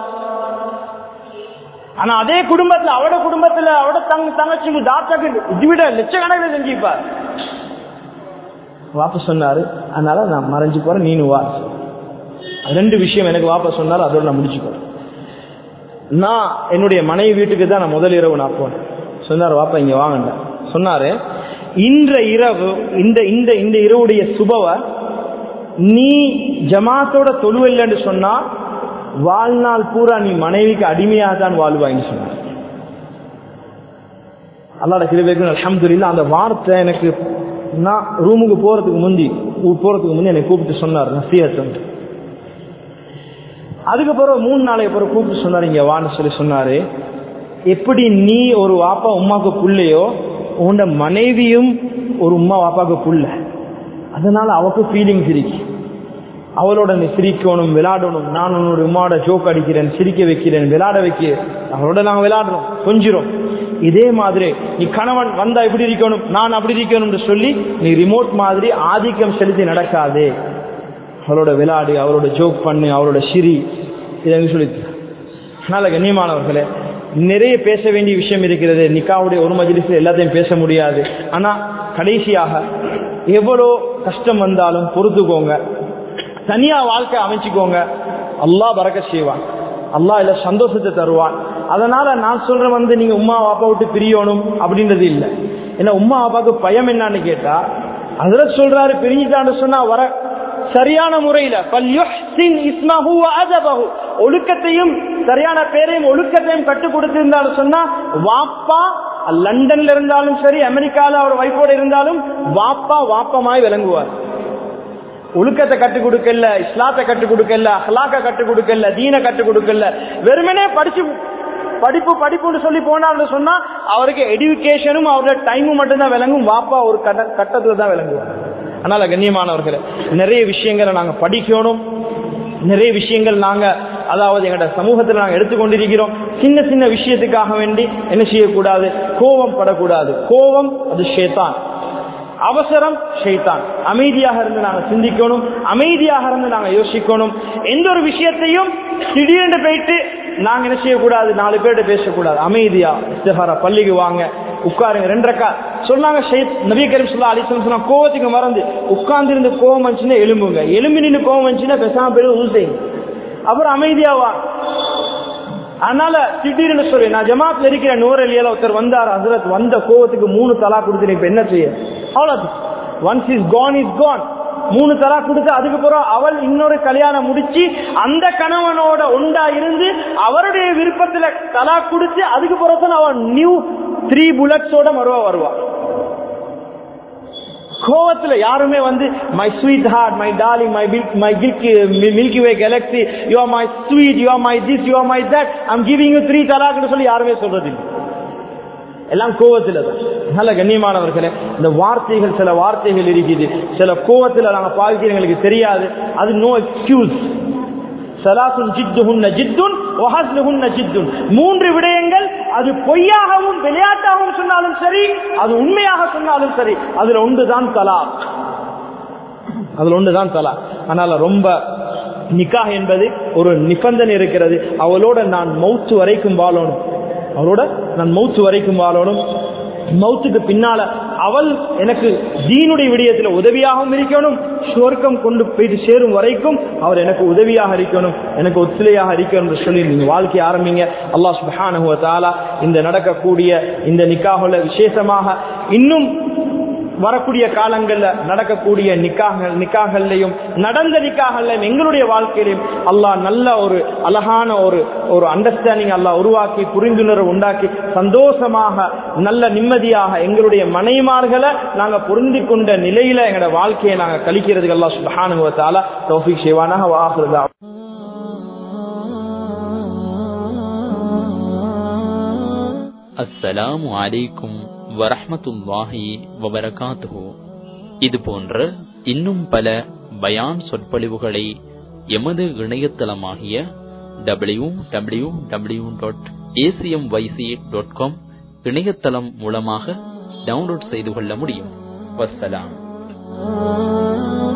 ஆனா அதே குடும்பத்துல அவட குடும்பத்துல அவட தங்க தங்கச்சிக்கு தாத்தாக்கு இது விட லட்சக்கணக்கில் செஞ்சுப்பார். வாப்பா சொன்னாரு, அதனால நான் மறைஞ்சு போறேன், நீனு வா. ரெண்டு விஷயம் எனக்கு வாப்பா சொன்னாரு, அதோட நான் முடிச்சுக்கிறேன். நான் என்னுடைய மனைவி வீட்டுக்கு தான் நான் முதல் இரவு நான் போனேன். சொன்னார், வாப்பா இங்க வாங்க. சொன்னாரு, இன்ற இரவு இந்த இந்த இந்த இரவுடைய சுபவ நீ ஜமாத்தோட தொழுவில்லைன்னு சொன்னா வாழ்நாள் பூரா நீ மனைவிக்கு அடிமையாக தான் வாழ்வாயின்னு சொன்னார். அல்லாஹ்வுடைய கிருபைக்கு அல்ஹம்துலில்லாஹ். அந்த வார்த்தை எனக்கு நான் ரூமுக்கு போறதுக்கு முந்தி போறதுக்கு முந்தி என்னை கூப்பிட்டு சொன்னார் நசீஹத். அதுக்கப்புறம் மூணு நாளைக்கு அப்புறம் கூப்பிட்டு சொன்னார், இங்க வான்னு சொல்லி சொன்னாரு, எப்படி நீ ஒரு வாப்பா உமாக்கு புள்ளையோ உன்ட மனைவியும் ஒரு உமா வாப்பாக்கு புள்ள, அதனால அவக்கு ஃபீலிங்ஸ் இருக்கு, அவளோட நீ சிரிக்கணும் விளையாடணும். நான் உன்னோட உமாவோட ஜோக் அடிக்கிறேன், சிரிக்க வைக்கிறேன், விளையாட வைக்க, அவளோட நாங்க விளையாடுறோம் கொஞ்சிரும். இதே மாதிரி நீ கணவன் வந்தா இப்படி இருக்கணும், நான் அப்படி இருக்கணும்னு சொல்லி நீ ரிமோட் மாதிரி ஆதிக்கம் செலுத்தி நடக்காதே, அவளோட விளையாடு, அவளோட ஜோக் பண்ணு, அவளோட சிரி, இதை சொல்லி. அதனால கண்ணியமானவர்களே, நிறைய பேச வேண்டிய விஷயம் இருக்கிறது. நிக்காவுடைய ஒரு மஜ்லிஸ்ல எல்லாத்தையும் பேச முடியாது. ஆனா கடைசியாக எவ்வளோ கஷ்டம் வந்தாலும் பொறுத்துக்கோங்க, தனியா வாழ்க்கை அமைச்சுக்கோங்க. அல்லாஹ் பரக்கத் செய்வான், அல்லாஹ் இல்ல சந்தோஷத்தை தருவான். அதனால நான் சொல்றேன் வந்து நீங்க உம்மா வாப்பா விட்டு பிரியணும் அப்படின்றது இல்லை. ஏன்னா உம்மா வாப்பாக்கு பயம் என்னன்னு கேட்டா, அதுல சொல்றாரு பிரிஞ்சுட்டான்னு சொன்னா வர சரியான முறையில ஒழுக்கத்தையும் சரியான பேரையும் ஒழுக்கத்தையும் கற்றுக் கொடுத்திருந்தாலும் சொன்னா வாப்பா லண்டன்ல இருந்தாலும் சரி, அமெரிக்கால அவர் வைஃபோட இருந்தாலும் வாப்பா வாப்பமாய் விளங்குவார். ஒழுக்கத்தை கற்றுக் கொடுக்கல, இஸ்லாத்தை கற்றுக் கொடுக்கல, அஹ்லாக்க கற்றுக் கொடுக்கல, தீனை கற்றுக் கொடுக்கல, வெறுமனே படிச்சு படிப்பு படிப்புன்னு சொல்லி போனான்னு சொன்னா அவருக்கு எஜுகேஷனும் அவரோட டைமும் மட்டும்தான் விளங்கும். வாப்பா ஒரு கட்டத்துல தான் விளங்குவார். அதனால கண்ணியமானவர்களே, நிறைய விஷயங்களை நாங்க படிக்கணும், நிறைய விஷயங்கள் நாங்க அதாவது எங்களோட சமூகத்தில் நாங்கள் எடுத்துக்கொண்டிருக்கிறோம். சின்ன சின்ன விஷயத்துக்காக வேண்டி என்ன செய்யக்கூடாது, கோபம் படக்கூடாது. கோபம் அது ஷைத்தான், அவசரம் ஷைத்தான். அமைதியாக இருந்து நாங்க சிந்திக்கணும், அமைதியாக இருந்து நாங்க யோசிக்கணும். எந்த ஒரு விஷயத்தையும் திடீர்னு போயிட்டு நாங்க என்ன செய்யக்கூடாது, நாலு பேர்கிட்ட பேசக்கூடாது. அமைதியா இஸ்திகாரா, பள்ளிக்கு வாங்க, உட்காருங்க, ரெண்டு ரக்கா சொன்னாங்க. நபி கரீம் ஸல்லல்லாஹு அலைஹி வஸல்லம் சொன்னா, கோவத்துக்கு மறந்து உட்கார்ந்து இருந்து கோவம் வந்துச்சுன்னா எலும்புங்க, எலும்பி நின்று கோவம் வந்துச்சுன்னா பேசாம போய் ஊசை, அப்புறம் அமைதியாவா. அதனால திடீர்னு சொல்லி நான் ஜமாத்ல இருக்கிற நூறலியால ஒருத்தர் வந்தார், ஹஸ்ரத் வந்த கோவத்துக்கு மூணு தலா கொடுத்து இப்ப என்ன செய்ய, அவ்வளவு once is gone is gone. மூணு தலா கொடுத்து அதுக்கப்புறம் அவள் இன்னொரு கல்யாணம் முடிச்சு அந்த கணவனோட உண்டா இருந்து அவருடைய விருப்பத்துல தலா கொடுத்து அதுக்கப்புறம் அவன் நியூ த்ரீ புல்லட்ஸோட மறுவா வருவா. கோவத்துல யாருமே வந்து my sweetheart, my darling, my my milky way galaxy, you are my sweet, you are my this, you are my that, I am giving you three தலாக்னு சொல்லி யாருமே சொல்றது இல்லை. எல்லாம் கோவத்துல தான். நல்ல கண்ணியமானவர்களே, இந்த வார்த்தைகள் சில வார்த்தைகள் இருக்குது, சில கோவத்துல நாங்க பாவிக்க எங்களுக்கு தெரியாது, அது நோ எக்ஸ்கியூஸ். சலாசுன் ஜித்துஹுன்ன ஜித்துன் வஹஸ்லுஹுன்ன ஜித்துன். மூன்று விடயங்கள், அது பொய்யாகவும் விளையாட்டாகவும் சொன்னாலும் சரி, அது உண்மையாக சொன்னாலும் சரி, அதுல ஒன்றுதான் தலாக், அதுல ஒன்றுதான் தலாக். அதனால ரொம்ப நிக்காஹ் என்பது ஒரு நிபந்தனை இருக்கிறது. அவளோட நான் மௌத்து வரைக்கும் வாழணும், அவளோட நான் மௌத்து வரைக்கும் வாழணும். மௌத்துக்கு பின்னால அவள் எனக்கு தீனுடைய விடயத்துல உதவியாகவும் இருக்கணும், சுவர்க்கம் கொண்டு போயிட்டு சேரும் வரைக்கும் அவர் எனக்கு உதவியாக இருக்கணும், எனக்கு ஒத்துழையாக இருக்கணும் என்று சொல்லி நீங்க வாழ்க்கை ஆரம்பிங்க. அல்லாஹ் சுப்ஹானஹு வ தஆலா இந்த நடக்கக்கூடிய இந்த நிக்காஹுல விசேஷமாக இன்னும் வரக்கூடிய காலங்கள்ல நடக்கக்கூடிய நிக்காகள் நிக்காகள்லையும் நடந்த நிக்காகள்லையும் எங்களுடைய வாழ்க்கையிலையும் அல்லாஹ் நல்ல ஒரு அழகான ஒரு ஒரு அண்டர்ஸ்டாண்டிங் அல்லாஹ் உருவாக்கி புரிந்துணர்வு உண்டாக்கி சந்தோஷமாக நல்ல நிம்மதியாக எங்களுடைய மனைமார்களை நாங்க பொருந்தி கொண்ட நிலையில எங்களோட வாழ்க்கையை நாங்க கழிக்கிறதுக்கு அல்லாஹ் சுப்ஹானஹு வ தஆலா தௌஃபீக் செய்வானாக. வ ஆகிரு தஅவானா அஸ்ஸலாமு அலைக்கும் வரஹ்மத்துல்லாஹி வபரகாத்துஹு. இது போன்ற இன்னும் பல பயான் சொற்பொழிவுகளை எமது இணையதளமாகிய W W W dot ACM YC dot com இணையதளம் மூலமாக டவுன்லோட் செய்து கொள்ள முடியும். வஸ்ஸலாம்.